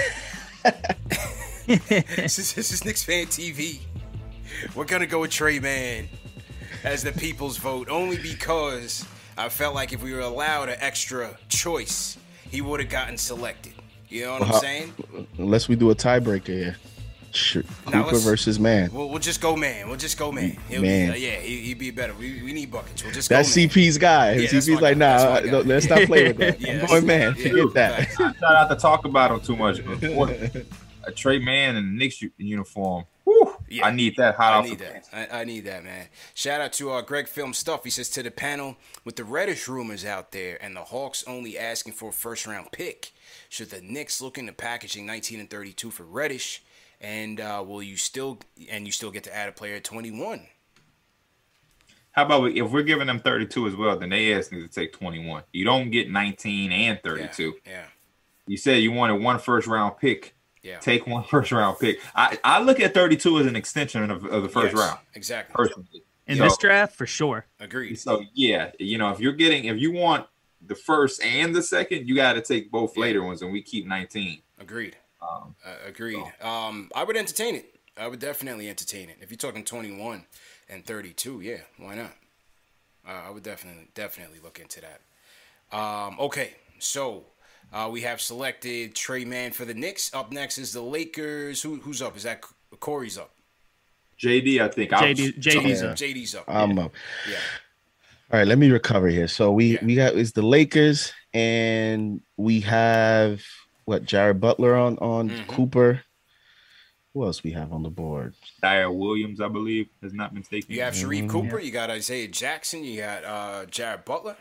This is Knicks Fan TV. We're going to go with Trey Mann as the people's vote, only because I felt like if we were allowed an extra choice, he would have gotten selected. You know what I'm saying? Unless we do a tiebreaker here. Cooper versus Mann. We'll just go Mann. He'd be better. We need buckets. We'll just go That's Mann. CP's guy. Yeah, CP's like, nah, let's not play with that. I'm going Mann. Forget that. I try not to talk about him too much. A Trey Mann in the Knicks uniform. Whew, Yeah. I need that hot I off need the that. I need that, man. Shout out to Greg Film Stuff. He says, to the panel, with the Reddish rumors out there and the Hawks only asking for a first-round pick, should the Knicks look into packaging 19 and 32 for Reddish? And you still get to add a player at 21? How about if we're giving them 32 as well, then they asking to take 21. You don't get 19 and 32. Yeah. You said you wanted one first-round pick. Yeah. Take one first-round pick. I look at 32 as an extension of the first round. Exactly. Personally. In this draft, for sure. Agreed. So, if you want the first and the second, you got to take both later ones, and we keep 19. Agreed. Agreed. I would entertain it. I would definitely entertain it. If you're talking 21 and 32, yeah, why not? I would definitely look into that. Okay, so we have selected Trey Mann for the Knicks. Up next is the Lakers. Who's up? Is that Corey's up? JD, I think. JD's up. JD's up. I'm up. Yeah. All right, let me recover here. So we got it's the Lakers, and we have Jared Butler on Cooper. Who else we have on the board? Zaire Williams, I believe, has not been taken. You have Sharife Cooper. You got Isaiah Jackson. You got Jared Butler.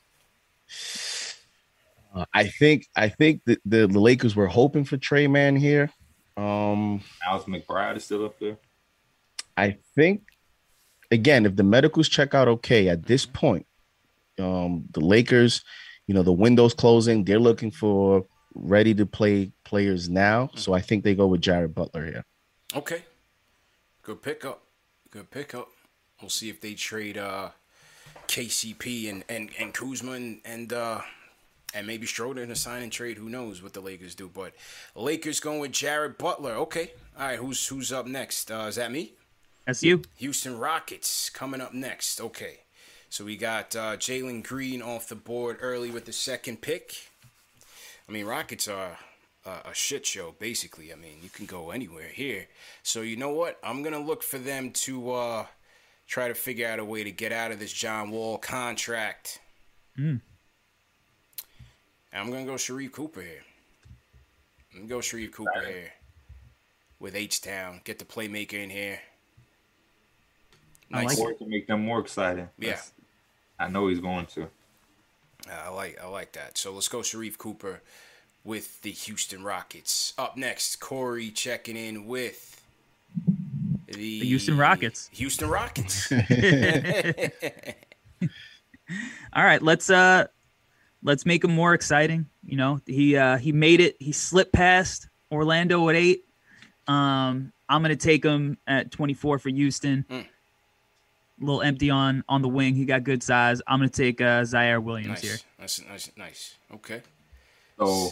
I think the Lakers were hoping for Trey Mann here. Alex McBride is still up there. I think, again, if the medicals check out okay at this point, the Lakers, the window's closing. They're looking for ready to play players now. So I think they go with Jared Butler here. Okay. Good pickup. We'll see if they trade KCP and Kuzma and maybe Schroeder in a sign and trade. Who knows what the Lakers do? But Lakers going with Jared Butler. Okay. All right. Who's up next? Is that me? That's you. Houston Rockets coming up next. Okay. So we got Jalen Green off the board early with the second pick. I mean, Rockets are a shit show, basically. I mean, you can go anywhere here. So you know what? I'm going to look for them to try to figure out a way to get out of this John Wall contract. And I'm going to go Sharife Cooper here. With H-Town. Get the playmaker in here. Nice. To make them more exciting. Yeah. I know he's going to. I like that. So let's go Sharife Cooper with the Houston Rockets. Up next, Corey checking in with the Houston Rockets. Houston Rockets. All right, let's make him more exciting. He made it. He slipped past Orlando at 8. I'm gonna take him at 24 for Houston. A little empty on the wing. He got good size. I'm going to take Zaire Williams here. Nice. Okay. So,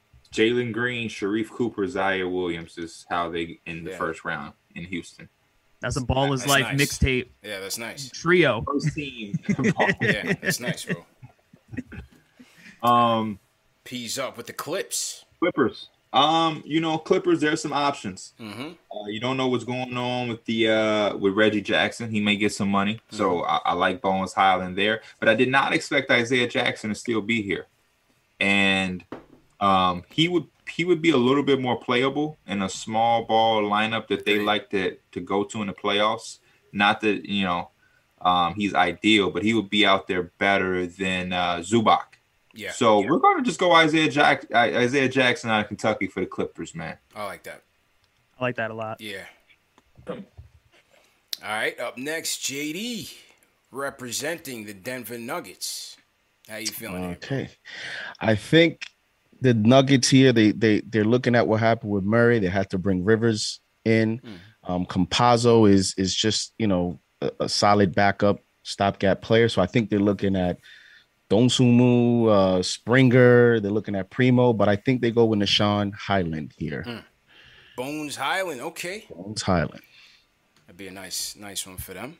Jalen Green, Sharife Cooper, Zaire Williams is how they in the first round in Houston. That's a Ball is Life nice. mixtape. Yeah, that's nice. Trio. First team. Yeah, that's nice, bro. P's up with the Clippers. Clippers, there's some options. Mm-hmm. You don't know what's going on with with Reggie Jackson. He may get some money. So I like Bones Highland there. But I did not expect Isaiah Jackson to still be here. And he would be a little bit more playable in a small ball lineup that they like to go to in the playoffs. Not that, he's ideal, but he would be out there better than Zubac. Yeah. So we're going to just go Isaiah Jackson out of Kentucky for the Clippers, man. I like that. I like that a lot. Yeah. All right, up next, JD representing the Denver Nuggets. How you feeling? Okay. I think the Nuggets here, they're looking at what happened with Murray. They had to bring Rivers in. Campazzo is just, a solid backup stopgap player. So I think they're looking at Donsumu, Springer. They're looking at Primo, but I think they go with Nashawn Highland here. Bones Highland, okay. Bones Highland. That'd be a nice one for them.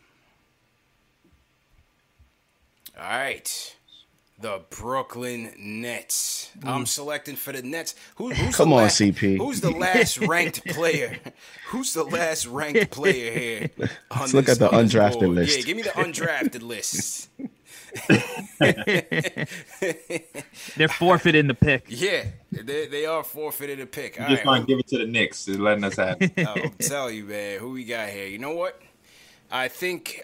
All right. The Brooklyn Nets. I'm selecting for the Nets. Who's Come the on, last, CP. Who's the last ranked player? Who's the last ranked player here? Let's look at the undrafted list. Yeah, give me the undrafted list. They're forfeiting the pick. Yeah, they are forfeiting the pick. Just want to give it to the Knicks. They're letting us have it. I'll tell you, man. Who we got here? You know what? I think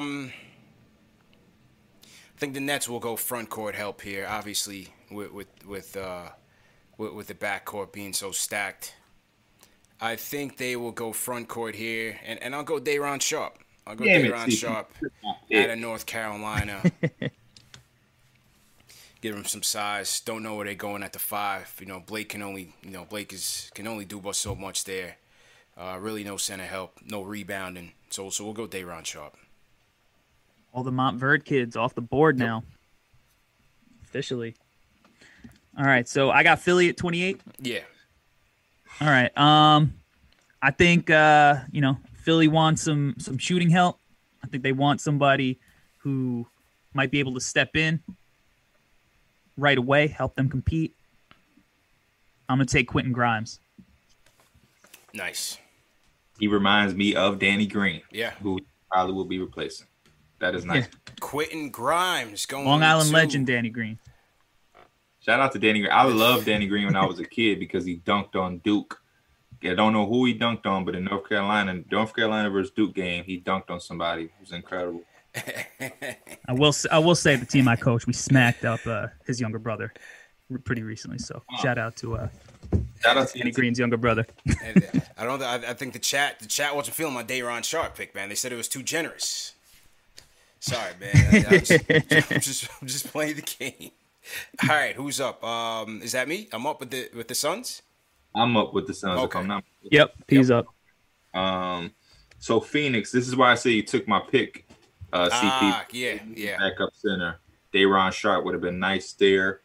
the Nets will go front court help here. Obviously, with the backcourt being so stacked, I think they will go front court here, and I'll go Day'Ron Sharpe. I'll go Day'Ron Sharpe out of North Carolina. Give him some size. Don't know where they're going at the 5. Blake can only do but so much there. Really no center help, no rebounding. So we'll go Day'Ron Sharpe. All the Montverde kids off the board now. Officially. All right, so I got Philly at 28. Yeah. All right. I think Philly wants some shooting help. I think they want somebody who might be able to step in right away, help them compete. I'm going to take Quentin Grimes. Nice. He reminds me of Danny Green. Yeah. Who probably will be replacing. That is nice. Yeah. Quentin Grimes going Long Island legend Danny Green. Shout out to Danny Green. I loved Danny Green when I was a kid because he dunked on Duke. I don't know who he dunked on, but in North Carolina versus Duke game, he dunked on somebody. It was incredible. I will say the team I coach, we smacked up his younger brother pretty recently. So shout out to Danny Green's younger brother. I think the chat wasn't feeling my Day'Ron Sharpe pick, man. They said it was too generous. Sorry, man. I'm just playing the game. All right, who's up? Is that me? I'm up with the Suns. I'm up with the Suns. Okay. If I'm not. Yep, he's up. So Phoenix. This is why I say you took my pick. CP. Yeah. Backup center. Day'Ron Sharpe would have been nice there.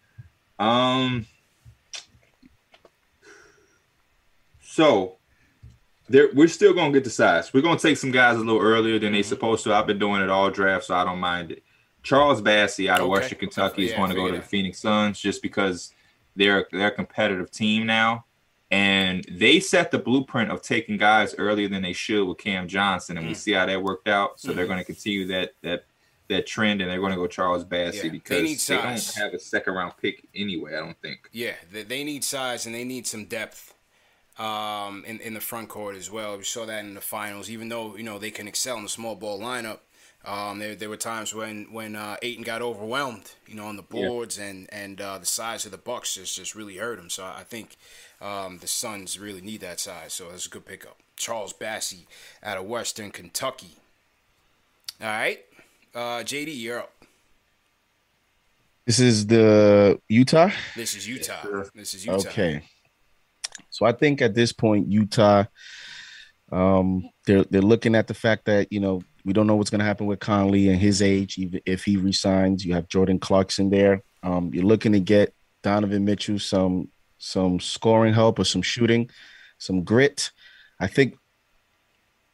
So we're still gonna get the size. We're gonna take some guys a little earlier than they're supposed to. I've been doing it all draft, so I don't mind it. Charles Bassey out of Western Kentucky is going to go to the Phoenix Suns just because they're a competitive team now, and they set the blueprint of taking guys earlier than they should with Cam Johnson, and we see how that worked out. So they're going to continue that trend, and they're going to go Charles Bassey because they don't have a second round pick anyway. I don't think. Yeah, they need size and they need some depth. In the front court as well. We saw that in the finals. Even though they can excel in the small ball lineup, there were times when Ayton got overwhelmed, on the boards and the size of the Bucks just really hurt him. So I think the Suns really need that size. So that's a good pickup. Charles Bassey out of Western Kentucky. All right, JD, you're up. This is the Utah. This is Utah. Okay. So I think at this point, Utah, they're looking at the fact that, we don't know what's going to happen with Conley and his age, even if he resigns. You have Jordan Clarkson there. You're looking to get Donovan Mitchell some scoring help or some shooting, some grit. I think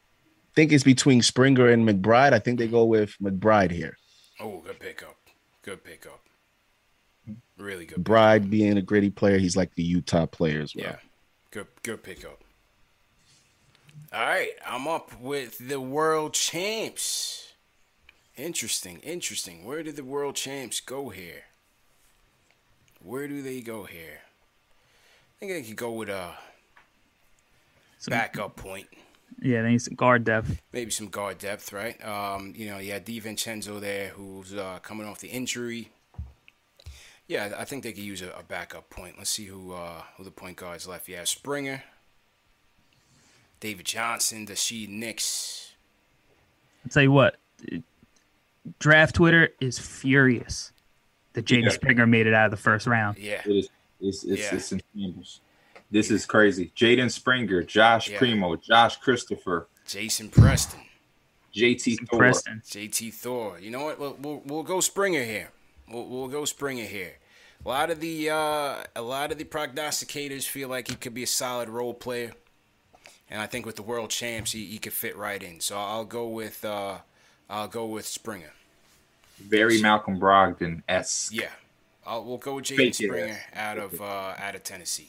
think it's between Springer and McBride. I think they go with McBride here. Oh, good pickup. Good pickup. Really good. McBride being a gritty player, he's like the Utah player as well. Yeah, good pickup. All right, I'm up with the world champs. Interesting. Where did the world champs go here? Where do they go here? I think they could go with a backup point. Yeah, they need some guard depth. Maybe some guard depth, right? You had DiVincenzo there, who's coming off the injury. Yeah, I think they could use a backup point. Let's see who the point guards left. Yeah, Springer, David Johnson, the Sheed Knicks. I'll tell you what, draft Twitter is furious that Jaden Springer made it out of the first round. Yeah, it's in shambles. This is crazy. Jaden Springer, Josh Primo, Josh Christopher, Jason Preston, JT Thor. JT Thor. You know what? We'll go Springer here. We'll go Springer here. A lot of the prognosticators feel like he could be a solid role player, and I think with the world champs, he could fit right in. So I'll go with Springer. Very Malcolm Brogdon-esque. Yeah, we'll go with Jaden Springer out of Tennessee.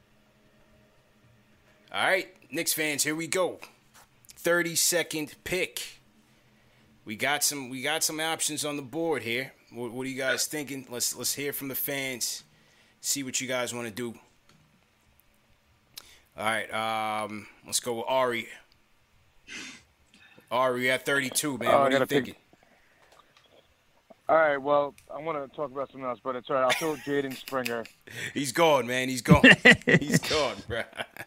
All right, Knicks fans, here we go. 32nd pick. We got some options on the board here. What are you guys thinking? Let's hear from the fans. See what you guys want to do. All right, let's go with Ari. Ari at 32, man. What are you thinking? All right, well, I want to talk about something else, but it's all right. I'll go Jaden Springer. He's gone, man. He's gone. He's gone, bro.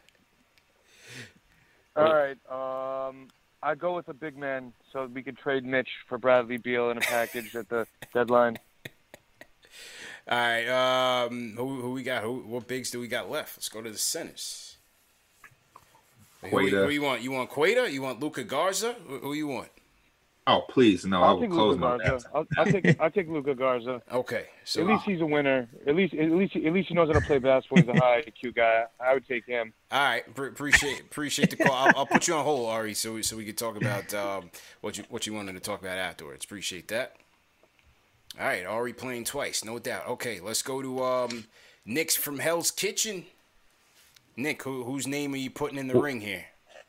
All right, I go with a big man so we could trade Mitch for Bradley Beal in a package at the deadline. All right, who we got? What bigs do we got left? Let's go to the centers. Who you want? You want Queta? You want Luka Garza? Who you want? Oh, please, no. I'll take Luka Garza. I'll take Luka Garza. Okay, so at least he's a winner. At least he knows how to play basketball. He's a high IQ guy. I would take him. All right, appreciate the call. I'll put you on hold, Ari, so we can talk about what you wanted to talk about afterwards. Appreciate that. All right, Ari playing twice, no doubt. Okay, let's go to Nick's from Hell's Kitchen. Nick, whose name are you putting in the ring here?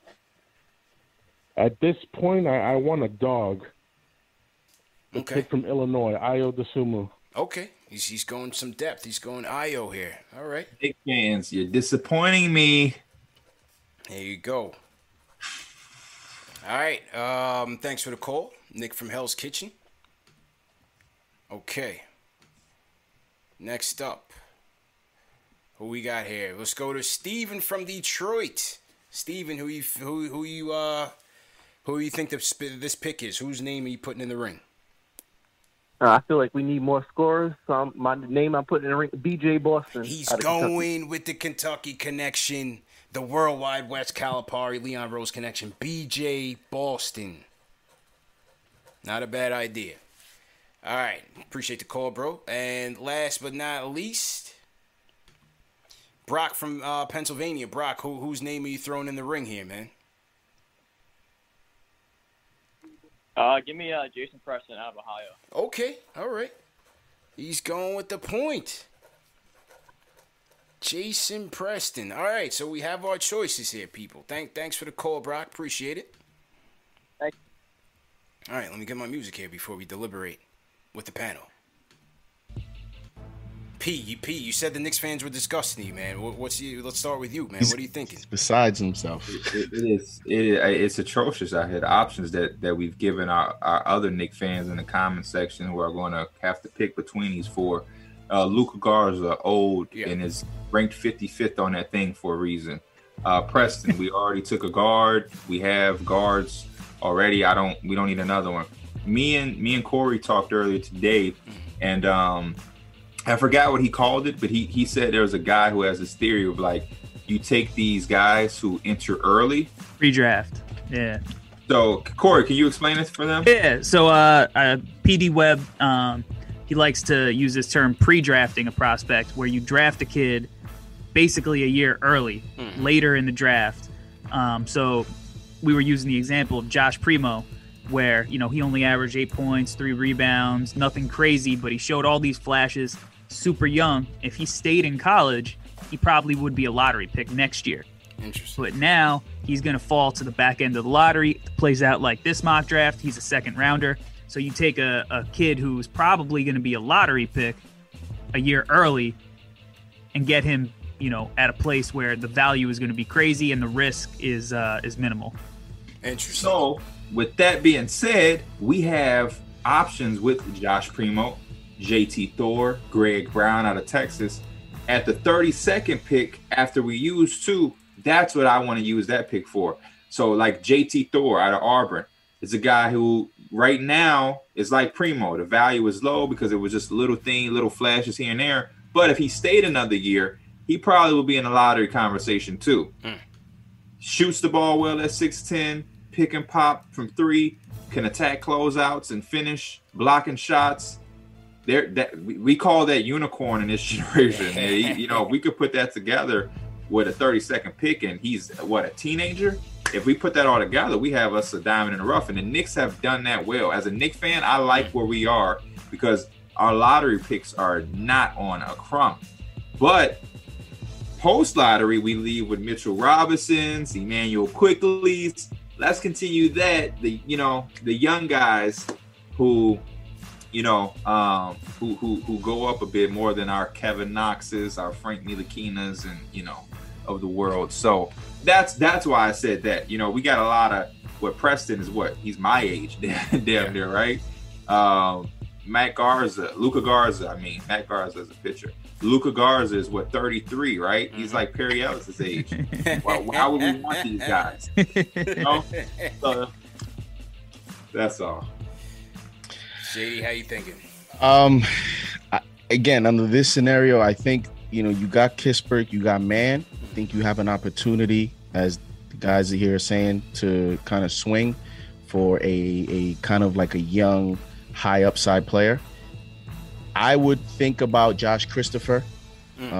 At this point, I want a dog. The Okay. kid from Illinois, Ayo Dosunmu. Okay, he's going some depth. He's going Ayo here. All right. Big fans, you're disappointing me. There you go. All right. Thanks for the call, Nick from Hell's Kitchen. Okay. Next up, who we got here? Let's go to Steven from Detroit. Steven, who you think this pick is? Whose name are you putting in the ring? I feel like we need more scorers. So my name I'm putting in the ring, B.J. Boston. He's going with the Kentucky connection, the Worldwide West Calipari, Leon Rose connection, B.J. Boston. Not a bad idea. All right. Appreciate the call, bro. And last but not least, Brock from Pennsylvania. Brock, whose name are you throwing in the ring here, man? Give me Jason Preston out of Ohio. Okay, all right. He's going with the point. Jason Preston. All right, so we have our choices here, people. Thanks for the call, Brock. Appreciate it. Thanks. All right, let me get my music here before we deliberate with the panel. P, you said the Knicks fans were disgusting you, man. Let's start with you, man. What are you thinking? Besides himself. It's atrocious out here. The options that we've given our other Knicks fans in the comment section who are going to have to pick between these four. Luka Garza, old, and is ranked 55th on that thing for a reason. Preston, we already took a guard. We have guards already. We don't need another one. Me and Corey talked earlier today, and I forgot what he called it, but he said there was a guy who has this theory of like you take these guys who enter early. Pre-draft. Yeah. So Corey, can you explain this for them? Yeah. So PD Webb, he likes to use this term pre-drafting a prospect, where you draft a kid basically a year early, later in the draft. So we were using the example of Josh Primo, where, you know, he only averaged 8 points, 3 rebounds, nothing crazy, but he showed all these flashes, super young. If he stayed in college, he probably would be a lottery pick next year. Interesting. But now he's going to fall to the back end of the lottery. It plays out like this mock draft. He's a second rounder. So you take a kid who's probably going to be a lottery pick a year early and get him, you know, at a place where the value is going to be crazy and the risk is minimal. Interesting. So, with that being said, we have options with Josh Primo, JT Thor, Greg Brown out of Texas. At the 32nd pick, after we use 2, that's what I want to use that pick for. So, like JT Thor out of Auburn is a guy who right now is like Primo. The value is low because it was just little flashes here and there. But if he stayed another year, he probably will be in a lottery conversation too. Shoots the ball well at 6'10", pick and pop from 3, can attack closeouts and finish, blocking shots. We call that unicorn in this generation. You know, we could put that together with a 32nd pick, and he's a teenager. If we put that all together, we have us a diamond in the rough, and the Knicks have done that well. As a Knicks fan, I like where we are because our lottery picks are not on a crumb. But post-lottery, we leave with Mitchell Robinsons, Emmanuel Quickley's. Let's continue that. The young guys who who go up a bit more than our Kevin Knoxes, our Frank Ntilikina's, and of the world. So that's why I said that. You know, we got a lot of what Preston is. He's my age, damn near, right? Matt Garza, Luka Garza. Matt Garza is a pitcher. Luka Garza is 33, right? He's like Perry Ellis' age. Why would we want these guys? So, that's all. JD, how you thinking? Again, under this scenario, I think you got Kispert, you got Mann. I think you have an opportunity, as the guys here are saying, to kind of swing for a kind of like a young, high upside player. I would think about Josh Christopher. He's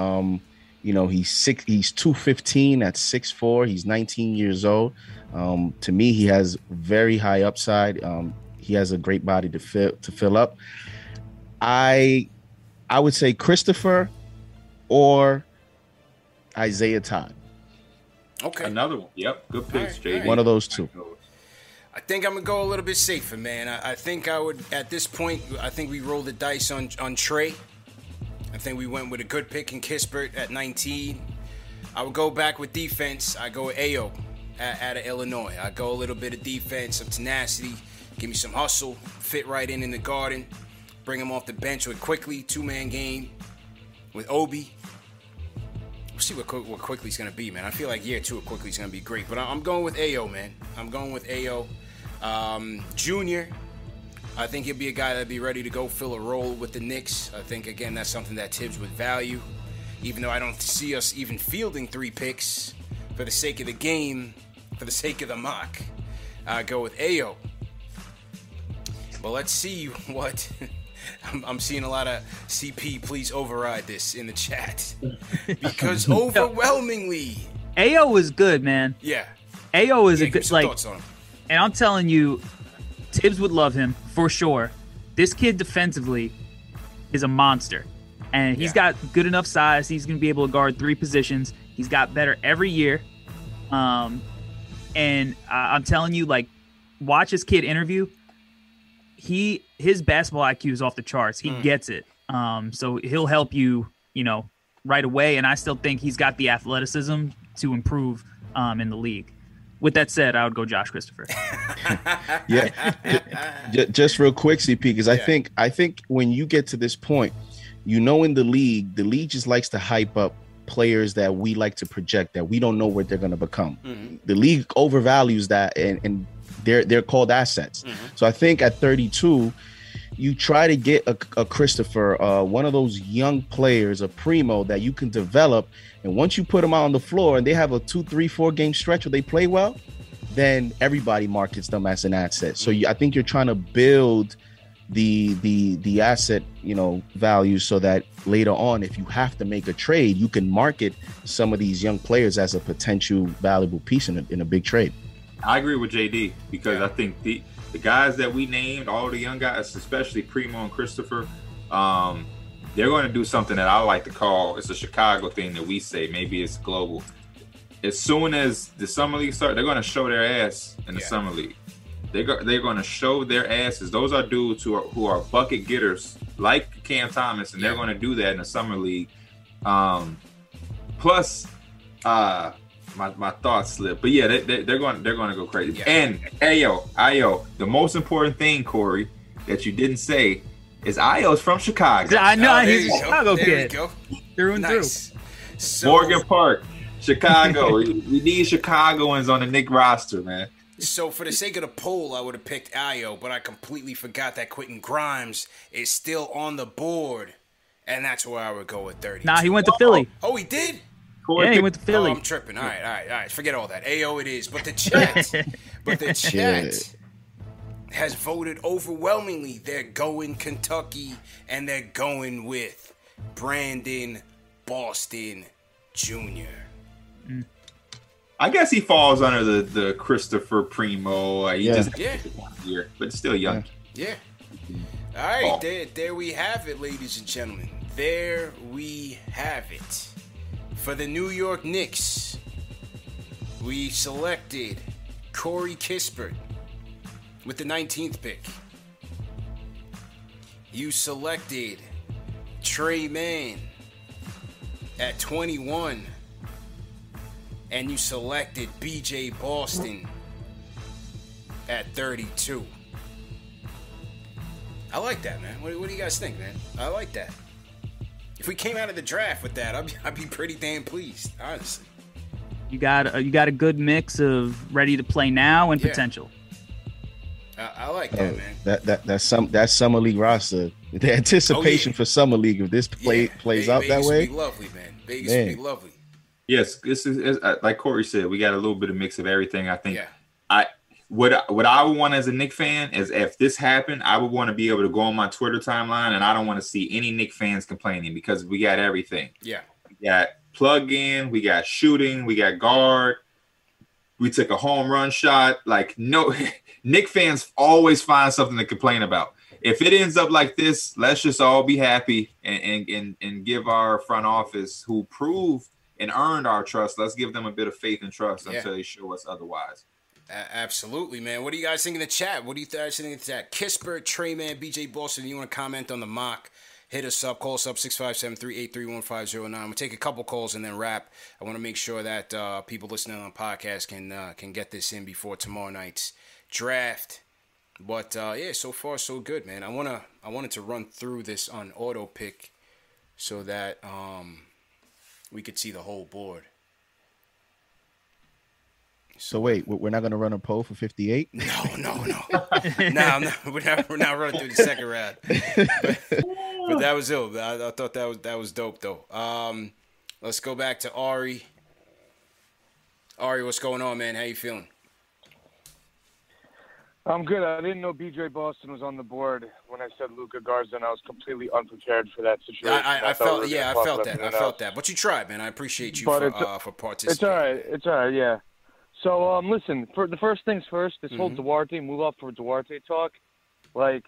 215 at 6'4". He's 19 years old. To me, he has very high upside. He has a great body to fill up. I would say Christopher or Isaiah Todd. Okay. Another one. Yep. Good picks, Jay. One of those two. I think I'm going to go a little bit safer, man. I think I would, at this point, I think we rolled the dice on Trey. I think we went with a good pick in Kispert at 19. I would go back with defense. I go with Ayo out of Illinois. I go a little bit of defense, some tenacity, give me some hustle, fit right in the Garden, bring him off the bench with Quickley, 2-man game with Obi. We'll see what Quickley's going to be, man. I feel like year 2 of Quickley's going to be great. But I'm going with Ayo, man. I'm going with Ayo. Junior, I think he'll be a guy that'll be ready to go fill a role with the Knicks. I think, again, that's something that Tibbs would value. Even though I don't see us even fielding 3 picks for the sake of the game, for the sake of the mock, I go with Ayo. But let's see what... I'm seeing a lot of CP, please override this in the chat. Because overwhelmingly... Ayo is good, man. Yeah. Ayo is a good... Thoughts on him. And I'm telling you, Tibbs would love him for sure. This kid defensively is a monster. And he's got good enough size. He's going to be able to guard 3 positions. He's got better every year. And I'm telling you, watch this kid interview. His basketball IQ is off the charts. He gets it. So he'll help you, right away. And I still think he's got the athleticism to improve in the league. With that said, I would go Josh Christopher. Just real quick, CP, because I think when you get to this point, in the league just likes to hype up players that we like to project that we don't know what they're going to become. Mm-hmm. The league overvalues that, and they're called assets. Mm-hmm. So I think at 32, you try to get a Christopher, one of those young players, a primo that you can develop. And once you put them out on the floor and they have a 2, 3, 4 game stretch where they play well, then everybody markets them as an asset. So I think you're trying to build the asset, value, so that later on, if you have to make a trade, you can market some of these young players as a potential valuable piece in a big trade. I agree with JD because I think the guys that we named, all the young guys, especially Primo and Christopher, they're going to do something that I like to call, it's a Chicago thing that we say, maybe it's global. As soon as the summer league starts, they're going to show their ass in the summer league. They're going to show their asses. Those are dudes who are bucket getters like Cam Thomas, and they're going to do that in the summer league. Plus, my thoughts slip, but yeah, they're going to go crazy. Yeah. And Ayo, the most important thing, Corey, that you didn't say is Ayo's from Chicago. I know he's a Chicago kid. Through and through. Morgan Park, Chicago. We need Chicagoans on the Knicks roster, man. So for the sake of the poll, I would have picked Ayo, but I completely forgot that Quentin Grimes is still on the board, and that's where I would go with 30. Nah, he went to Philly. Oh, he did? Yeah, he went to Philly. Oh, I'm tripping. All right. Forget all that. Ayo it is. But the chat has voted overwhelmingly. They're going Kentucky, and they're going with Brandon Boston Jr. I guess he falls under the Christopher Primo. He just one year, but still young. Yeah. All right, there we have it, ladies and gentlemen. There we have it. For the New York Knicks, we selected Corey Kispert with the 19th pick. You selected Tre Mann at 21. And you selected BJ Boston at 32. I like that, man. What do you guys think, man? I like that. If we came out of the draft with that, I'd be pretty damn pleased, honestly. You got a good mix of ready to play now and potential. I like that, man. That summer league roster, the anticipation for summer league, if this plays out that way, Vegas would be lovely, man. Vegas would be lovely. Yes, this is like Corey said. We got a little bit of mix of everything. I think. What I would want as a Knicks fan is if this happened, I would want to be able to go on my Twitter timeline, and I don't want to see any Knicks fans complaining because we got everything. Yeah, we got plug in, we got shooting, we got guard. We took a home run shot. Like no, Knicks fans always find something to complain about. If it ends up like this, let's just all be happy and give our front office who proved and earned our trust. Let's give them a bit of faith and trust until they show us otherwise. Absolutely, man. What do you guys think in the chat? What do you guys think in the chat? Kispert, Tre Mann, BJ Boston. You want to comment on the mock? Hit us up. Call us up 657-383-1509. We'll take a couple calls and then wrap. I want to make sure that people listening on the podcast can get this in before tomorrow night's draft. But so far so good, man. I wanted to run through this on auto pick so that we could see the whole board. So wait, we're not going to run a poll for 58? No. No, we're not running through the second round. But that was ill. I thought that was dope though. Let's go back to Ari. Ari, what's going on, man? How you feeling? I'm good. I didn't know BJ Boston was on the board when I said Luka Garza. I was completely unprepared for that situation. I felt that. But you tried, man. I appreciate you for participating. It's all right. Yeah. So listen. For the first things first, this whole Duarte move up for Duarte talk. Like,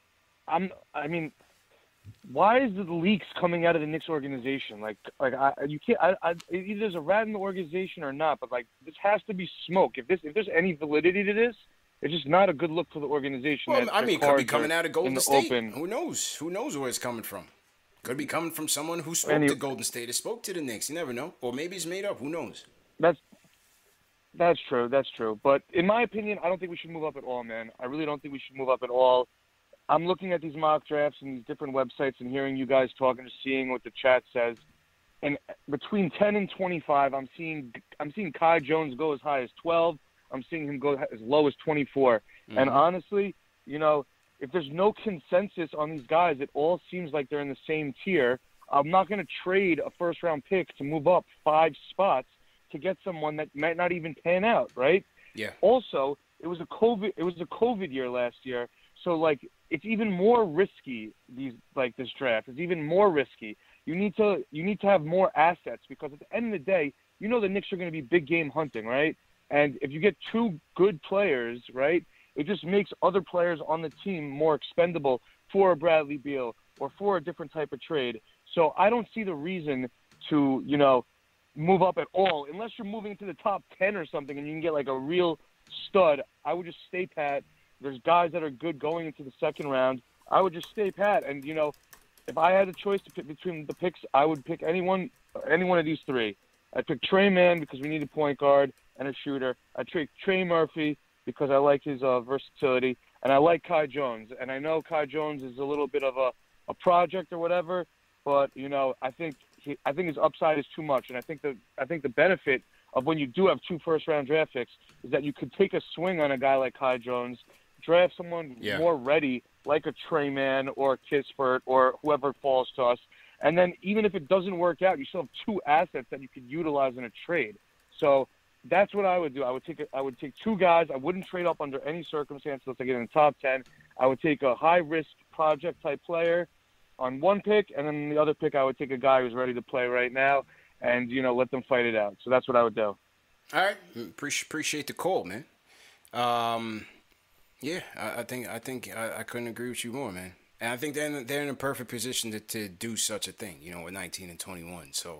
why is the leaks coming out of the Knicks organization? You can't. Either there's a rat in the organization or not. But this has to be smoke. If there's any validity to this. It's just not a good look for the organization. Well, it could be coming out of Golden State. Who knows? Who knows where it's coming from? Could be coming from someone who spoke to Golden State or spoke to the Knicks. You never know. Or maybe it's made up. Who knows? That's true. But in my opinion, I don't think we should move up at all, man. I really don't think we should move up at all. I'm looking at these mock drafts and these different websites and hearing you guys talking and seeing what the chat says. And between 10 and 25, I'm seeing Kai Jones go as high as 12. I'm seeing him go as low as 24. Mm-hmm. And honestly, if there's no consensus on these guys, it all seems like they're in the same tier. I'm not going to trade a first-round pick to move up 5 spots to get someone that might not even pan out, right? Yeah. Also, it was a COVID year last year, so it's even more risky. This draft is even more risky. You need to have more assets because at the end of the day, the Knicks are going to be big game hunting, right? And if you get two good players, right, it just makes other players on the team more expendable for a Bradley Beal or for a different type of trade. So I don't see the reason to, move up at all. Unless you're moving to the top 10 or something and you can get like a real stud, I would just stay pat. There's guys that are good going into the second round. I would just stay pat. And, if I had a choice to pick between the picks, I would pick any one of these three. I'd pick Trey Mann because we need a point guard and a shooter. I'd pick Trey Murphy because I like his versatility. And I like Kai Jones. And I know Kai Jones is a little bit of a project or whatever, but, I think his upside is too much. And I think the benefit of when you do have 2 first-round draft picks is that you could take a swing on a guy like Kai Jones, draft someone more ready, like a Trey Mann or a Kispert or whoever falls to us. And then even if it doesn't work out, you still have 2 assets that you could utilize in a trade. So that's what I would do. I would take 2 guys. I wouldn't trade up under any circumstance unless I get in the top 10. I would take a high-risk project-type player on 1 pick, and then the other pick I would take a guy who's ready to play right now and, let them fight it out. So that's what I would do. All right. Appreciate the call, man. Yeah, I think I couldn't agree with you more, man. And I think they're in a perfect position to do such a thing, with 19 and 21. So,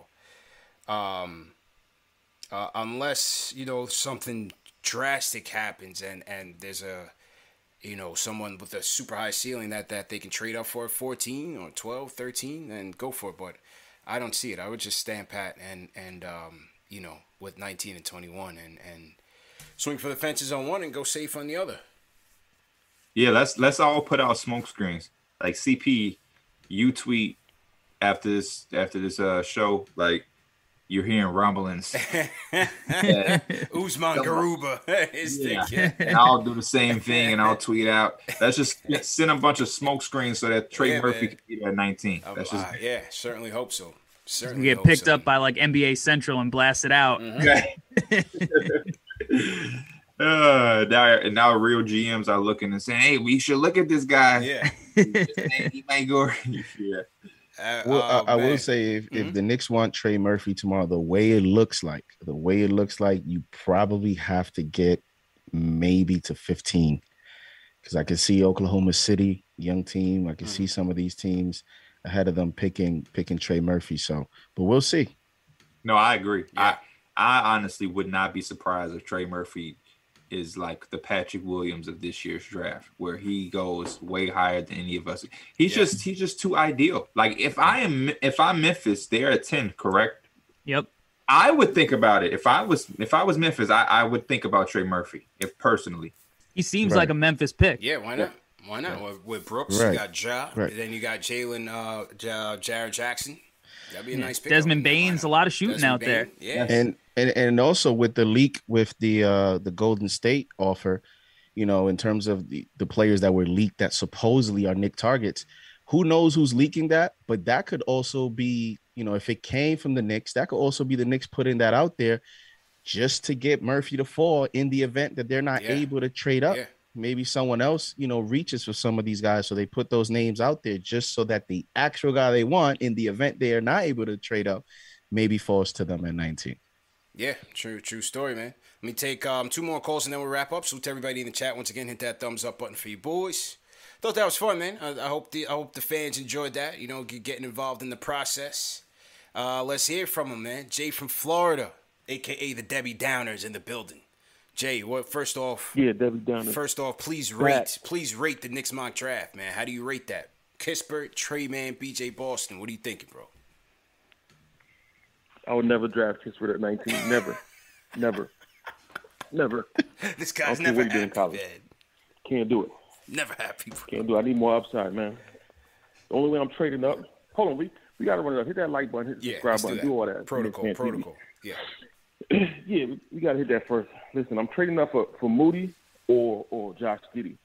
unless something drastic happens and there's someone with a super high ceiling that they can trade up for at 14 or 12, 13, then go for it. But I don't see it. I would just stand pat and with 19 and 21 and swing for the fences on one and go safe on the other. Yeah, let's all put out smoke screens. Like CP, you tweet after this show, like you're hearing rumblings. Usman Garuba is and I'll do the same thing and I'll tweet out. Let's just send a bunch of smoke screens so that Trey Murphy can be at 19. That's just certainly hope so. Certainly get picked up by like NBA Central and blast it out. Now real GMs are looking and saying, "Hey, we should look at this guy. Yeah, he might go." Yeah. I will say if the Knicks want Trey Murphy tomorrow, the way it looks like, you probably have to get maybe to 15, because I can see Oklahoma City, young team. I can see some of these teams ahead of them picking Trey Murphy. So, but we'll see. No, I agree. Yeah. I honestly would not be surprised if Trey Murphy is like the Patrick Williams of this year's draft, where he goes way higher than any of us. He's just too ideal. Like if I'm Memphis, they're at 10, correct? Yep. I would think about it. If I was Memphis, I would think about Trey Murphy. If personally, he seems like a Memphis pick. Yeah, why not? Why not? Yeah. With Brooks, you got Ja, then you got Jared Jackson. That'd be a nice pick. Desmond Bane's a lot of shooting out there. Yeah, and also with the leak with the Golden State offer, in terms of the players that were leaked that supposedly are Knicks targets, who knows who's leaking that? But that could also be, if it came from the Knicks, that could also be the Knicks putting that out there just to get Murphy to fall in the event that they're not able to trade up. Yeah. Maybe someone else, reaches for some of these guys. So they put those names out there just so that the actual guy they want in the event they are not able to trade up maybe falls to them at 19. Yeah, true story, man. Let me take 2 more calls and then we'll wrap up. So to everybody in the chat, once again, hit that thumbs up button for you boys. Thought that was fun, man. I hope the fans enjoyed that, getting involved in the process. Let's hear from them, man. Jay from Florida, a.k.a. the Debbie Downers in the building. Jay, first off, Debbie Downer. First off, please rate the Knicks mock draft, man. How do you rate that? Kispert, Trey Mann, BJ Boston. What are you thinking, bro? I would never draft Kispert at 19. Never. This guy's never happy, in college. Man. Can't do it. Never happy, bro. Can't do it. I need more upside, man. The only way I'm trading up. Hold on, we got to run it up. Hit that like button, hit the subscribe button, do all that. Protocol. Yeah. Yeah, we got to hit that first. Listen, I'm trading up for Moody or Josh Giddey.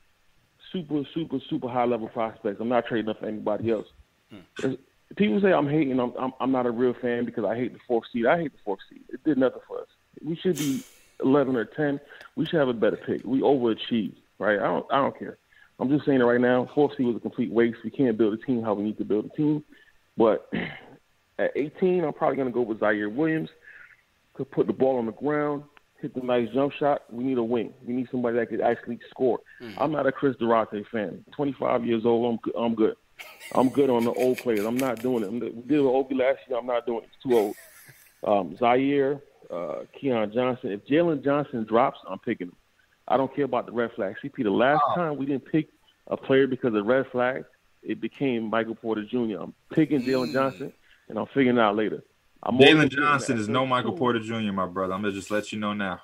Super high level prospects. I'm not trading up for anybody else. People say I'm hating. I'm not a real fan because I hate the 4th seed. I hate the 4th seed. It did nothing for us. We should be 11 or 10. We should have a better pick. We overachieved, right? I don't care. I'm just saying it right now. 4th seed was a complete waste. We can't build a team how we need to build a team. But at 18, I'm probably going to go with Zaire Williams. Could put the ball on the ground. hit the nice jump shot. We need a wing. We need somebody that could actually score. I'm not a Chris Duarte fan. 25 years old, I'm good. I'm good on the old players. I'm not doing it. We did with Obi last year. I'm not doing it. It's too old. Zaire, Keon Johnson. If Jalen Johnson drops, I'm picking him. I don't care about the red flag. CP, the last time we didn't pick a player because of red flag, it became Michael Porter Jr. I'm picking Jalen Johnson, and I'm figuring it out later. Jalen Johnson is no Michael Porter Jr., my brother. I'm going to just let you know now.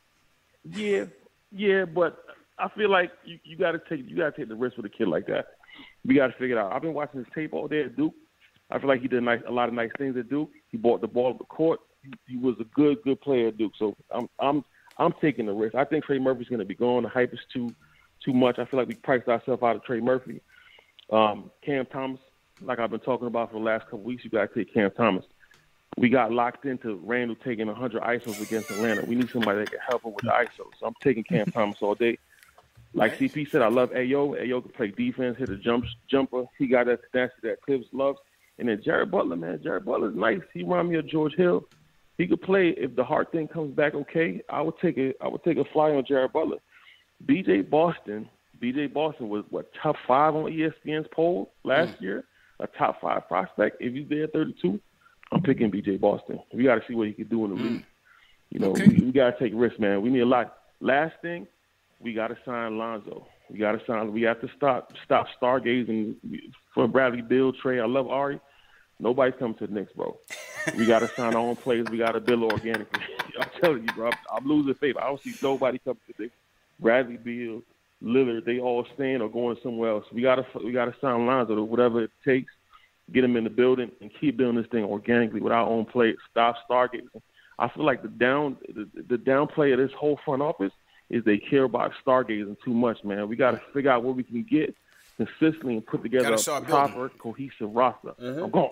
Yeah, but I feel like you got to take the risk with a kid like that. We got to figure it out. I've been watching his tape all day at Duke. I feel like he did a lot of nice things at Duke. He brought the ball up the court. He was a good player at Duke. So I'm taking the risk. I think Trey Murphy's going to be gone. The hype is too much. I feel like we priced ourselves out of Trey Murphy. Cam Thomas, like I've been talking about for the last couple weeks, you got to take Cam Thomas. We got locked into Randall taking 100 ISOs against Atlanta. We need somebody that can help him with the ISOs. So I'm taking Cam Thomas all day. Like CP said, I love Ayo. Ayo can play defense, hit a jumper. He got that tenacity that Clips loves. And then Jared Butler, man. Jared Butler's nice. He reminds me of George Hill. He could play. If the heart thing comes back okay, I would take a flyer on Jared Butler. BJ Boston was top 5 on ESPN's poll last year, a top 5 prospect. If he's there 32, I'm picking BJ Boston. We got to see what he can do in the league. You know, we got to take risks, man. We need a lot. Last thing, we got to sign Lonzo. We have to stop stargazing for Bradley Beal, Trey. I love Ari. Nobody's coming to the Knicks, bro. We got to sign our own players. We got to build organically. I'm telling you, bro. I'm losing faith. I don't see nobody coming to the Knicks. Bradley Beal, Lillard, they all staying or going somewhere else. We got to sign Lonzo to whatever it takes, get them in the building, and keep building this thing organically with our own players. Stop stargazing. I feel like the downplay of this whole front office is they care about stargazing too much, man. We got to figure out what we can get consistently and put together a proper, cohesive roster. I'm going.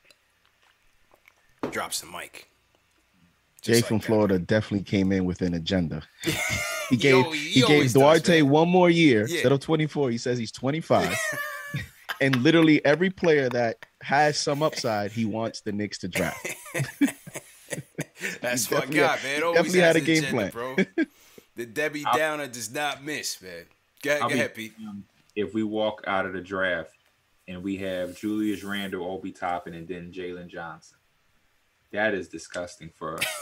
Drops the mic. Jay from Florida definitely came in with an agenda. He gave Duarte one more year instead of 24. He says he's 25. And literally every player that has some upside, he wants the Knicks to draft. That's what I got, man. Definitely had a game plan, bro. The Debbie Downer does not miss, man. Go ahead, Pete. If we walk out of the draft and we have Julius Randle, Obi Toppin, and then Jalen Johnson, that is disgusting for us.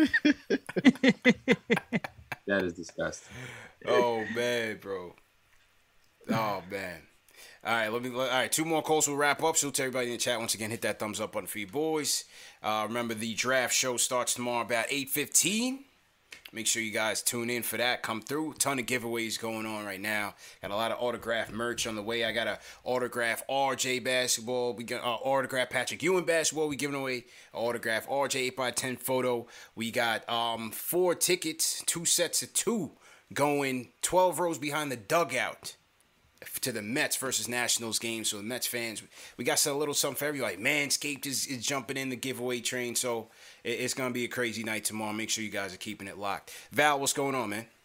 That is disgusting. Oh man, bro. Oh man. All right, 2 more calls. We'll wrap up. So to everybody in the chat, once again, hit that thumbs up button for you boys. Remember, the draft show starts tomorrow about 8:15. Make sure you guys tune in for that. Come through. A ton of giveaways going on right now. Got a lot of autograph merch on the way. I got a autograph RJ basketball. We got autograph Patrick Ewing basketball. We giving away an autograph RJ 8x10 photo. We got 4 tickets, 2 sets of 2, going 12 rows behind the dugout to the Mets versus Nationals game. So the Mets fans, we got a little something for everybody. Manscaped is jumping in the giveaway train. So it's going to be a crazy night tomorrow. Make sure you guys are keeping it locked. Val, what's going on, man?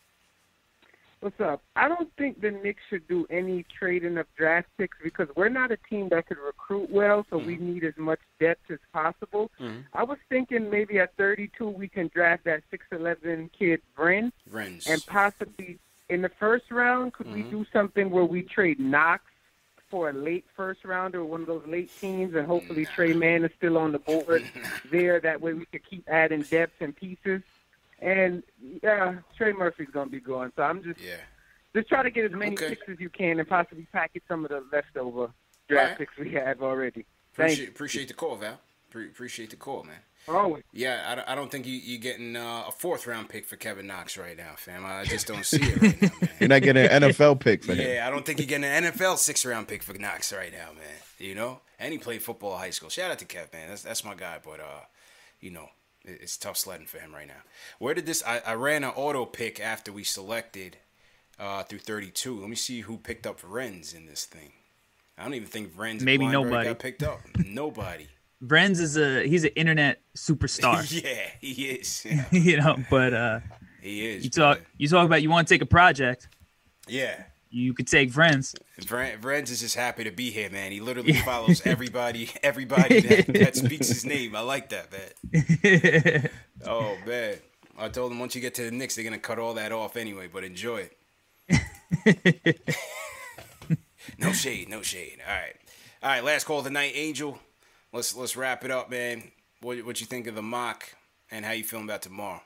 What's up? I don't think the Knicks should do any trading of draft picks because we're not a team that could recruit well, so we need as much depth as possible. I was thinking maybe at 32 we can draft that 6'11" kid, Vrenz, and possibly in the first round, could we do something where we trade Knox for a late first rounder or one of those late teams, and hopefully Trey Mann is still on the board there. That way we could keep adding depth and pieces. And Trey Murphy's going to be going. So I'm just try to get as many picks as you can and possibly package some of the leftover draft picks we have already. Appreciate the call, Val. Appreciate the call, man. Always. Yeah, I don't think you're getting a 4th-round pick for Kevin Knox right now, fam. I just don't see it right now, man. You're not getting an NFL pick for him. Yeah, I don't think you're getting an NFL 6th-round pick for Knox right now, man. You know? And he played football in high school. Shout out to Kev, man. That's my guy. But, you know, it's tough sledding for him right now. Where did this – I ran an auto pick after we selected through 32. Let me see who picked up Vrenz in this thing. I don't even think Vrenz maybe nobody got picked up. Nobody. Vrenz he's an internet superstar. Yeah, he is. You know, but he is. You talk about you want to take a project. Yeah. You could take Vrenz. Vrenz is just happy to be here, man. He literally follows everybody that speaks his name. I like that, man. Oh man. I told him once you get to the Knicks, they're gonna cut all that off anyway. But enjoy it. No shade, no shade. All right. Last call of the night, Angel. Let's wrap it up, man. What you think of the mock and how you feeling about tomorrow?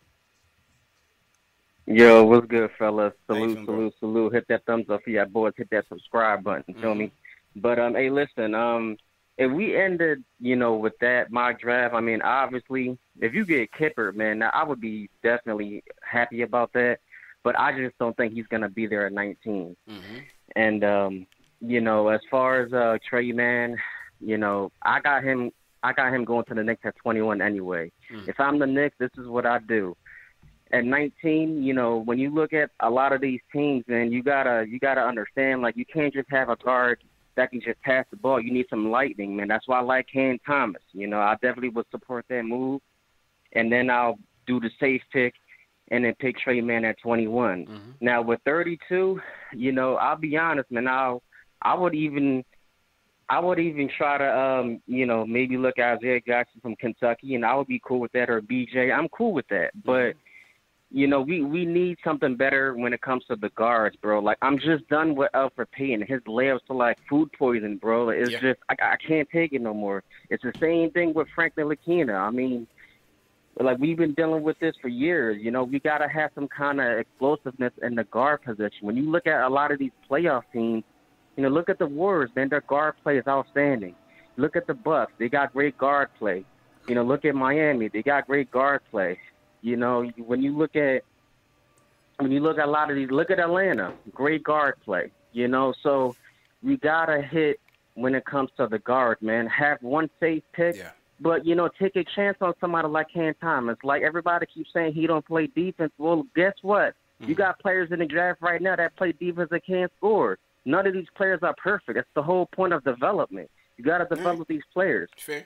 Yo, what's good, fellas? Salute. Hit that thumbs up for y'all boys. Hit that subscribe button. Feel me? But hey, listen. If we ended, with that mock draft, I mean, obviously, if you get Kippert, man, now I would be definitely happy about that. But I just don't think he's gonna be there at 19. And as far as Trey, man, I got him going to the Knicks at 21 anyway. If I'm the Knicks, this is what I do. At 19, when you look at a lot of these teams, man, you gotta understand, like, you can't just have a guard that can just pass the ball. You need some lightning, man. That's why I like Cam Thomas. I definitely would support that move. And then I'll do the safe pick and then pick Trey Man at 21. Now with 32, I'll be honest, man. I would even try to, maybe look at Isaiah Jackson from Kentucky, and I would be cool with that, or BJ. I'm cool with that. But, we need something better when it comes to the guards, bro. Like, I'm just done with Elfrid Payton. His layups are like food poison, bro. It's just, I can't take it no more. It's the same thing with Franklin Ntilikina. I mean, like, we've been dealing with this for years. We got to have some kind of explosiveness in the guard position. When you look at a lot of these playoff teams, look at the Warriors, man. Their guard play is outstanding. Look at the Bucks. They got great guard play. Look at Miami. They got great guard play. When you look at a lot of these, look at Atlanta, great guard play. So we got to hit when it comes to the guard, man. Have one safe pick. Yeah. But, take a chance on somebody like Cam Thomas. Like, everybody keeps saying he don't play defense. Well, guess what? You got players in the draft right now that play defense that can't score. None of these players are perfect. That's the whole point of development. You got to develop these players. Fair.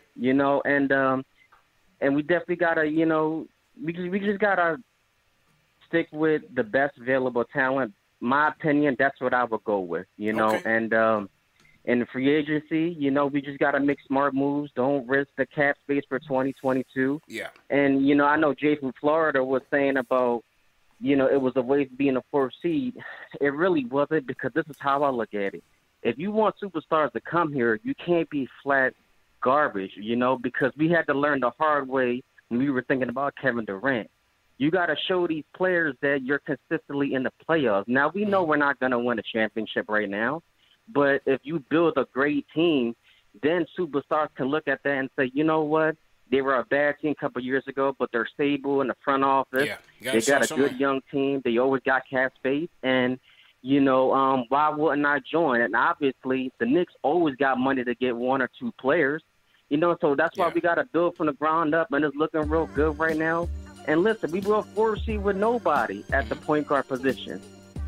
And we definitely got to, we just got to stick with the best available talent. My opinion, that's what I would go with, Okay. And in the free agency, we just got to make smart moves. Don't risk the cap space for 2022. Yeah. And, I know Jay from Florida was saying about, it was a waste being a fourth seed. It really wasn't, because this is how I look at it. If you want superstars to come here, you can't be flat garbage, because we had to learn the hard way when we were thinking about Kevin Durant. You got to show these players that you're consistently in the playoffs. Now, we know we're not going to win a championship right now, but if you build a great team, then superstars can look at that and say, you know what? They were a bad team a couple years ago, but they're stable in the front office. Yeah, they got a good young team. They always got cap space. And, why wouldn't I join? And obviously, the Knicks always got money to get one or two players. So that's why we got to build from the ground up, and it's looking real good right now. And listen, we were a 4 seed with nobody at the point guard position.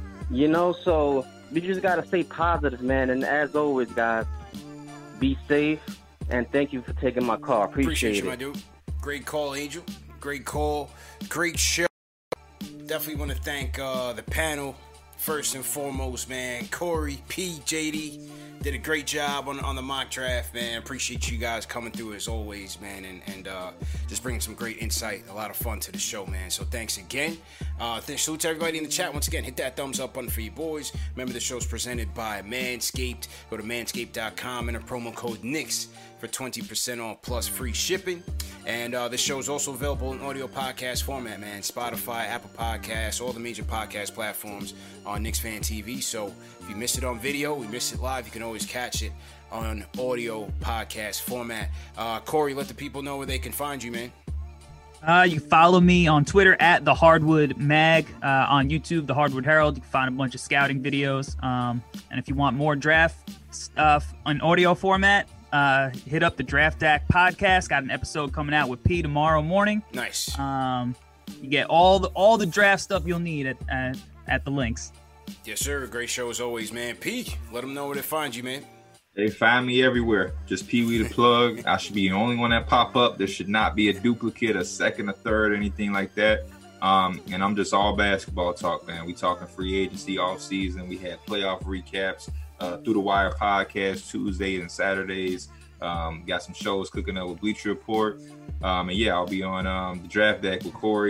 So we just got to stay positive, man. And as always, guys, be safe. And thank you for taking my call. Appreciate it. You, my dude. Great call, Angel. Great call. Great show. Definitely want to thank the panel. First and foremost, man, Corey, P, JD did a great job on the mock draft, man. Appreciate you guys coming through as always, man, and just bringing some great insight, a lot of fun to the show, man. So thanks again. Salute to everybody in the chat. Once again, hit that thumbs up button for you boys. Remember, the show's presented by Manscaped. Go to manscaped.com and a promo code NICKS for 20% off plus free shipping. And this show is also available in audio podcast format, man. Spotify, Apple Podcasts, all the major podcast platforms on Knicks Fan TV. So if you missed it on video, we missed it live, you can always catch it on audio podcast format. Corey, let the people know where they can find you, man. You can follow me on Twitter at The Hardwood Mag, on YouTube, The Hardwood Herald. You can find a bunch of scouting videos. And if you want more draft stuff on audio format, hit up the Draft Deck podcast. Got an episode coming out with P tomorrow morning. Nice. You get all the draft stuff you'll need at the links. Yes, sir. Great show as always, man. P, let them know where to find you, man. They find me everywhere. Just Pee Wee the Plug. I should be the only one that pop up. There should not be a duplicate, a second, a third, anything like that. And I'm just all basketball talk, man. We talking free agency off season. We had playoff recaps, Through the Wire podcast Tuesdays and Saturdays. Got some shows cooking up with Bleacher Report. And yeah, I'll be on the Draft Deck with Corey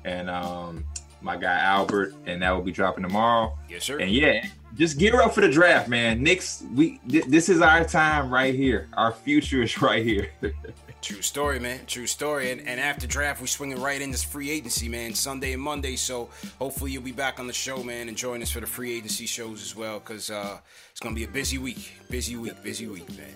and my guy Albert, and that will be dropping tomorrow. Yes, sir. And yeah, just gear up for the draft, man. Knicks, this is our time right here. Our future is right here. True story, man. True story. And after draft, we swinging right into free agency, man. Sunday and Monday. So hopefully you'll be back on the show, man, and join us for the free agency shows as well, because it's gonna be a busy week, man.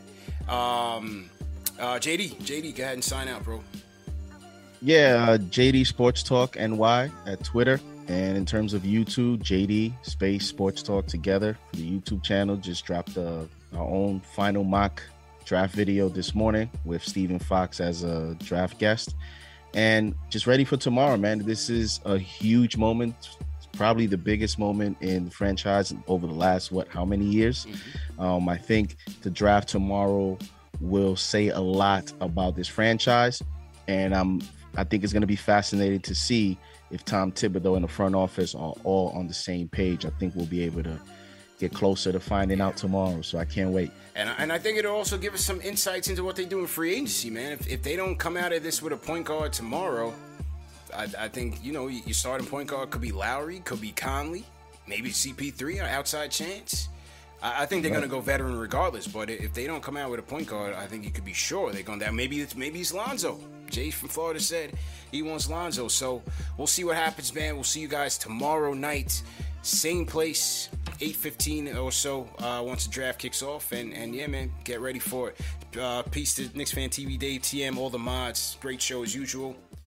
JD, go ahead and sign out, bro. Yeah, JD Sports Talk NY at Twitter. And in terms of YouTube, JD space Sports Talk together for the YouTube channel. Just dropped our own final mock draft video this morning with Stephen Fox as a draft guest. And just ready for tomorrow, man. This is a huge moment. It's probably the biggest moment in the franchise over the last, how many years? Mm-hmm. I think the draft tomorrow will say a lot about this franchise. And I think it's going to be fascinating to see if Tom Thibodeau and the front office are all on the same page. I think we'll be able to get closer to finding out tomorrow. So I can't wait. And I think it'll also give us some insights into what they do in free agency, man. If they don't come out of this with a point guard tomorrow, I think, your starting point guard could be Lowry, could be Conley, maybe CP3, an outside chance. I think they're going to go veteran regardless, but if they don't come out with a point guard, I think you could be sure they're going down. Maybe it's Lonzo. Jay from Florida said he wants Lonzo. So we'll see what happens, man. We'll see you guys tomorrow night. Same place, 8:15 or so, once the draft kicks off. And yeah, man, get ready for it. Peace to Knicks Fan TV, Dave, TM, all the mods. Great show as usual.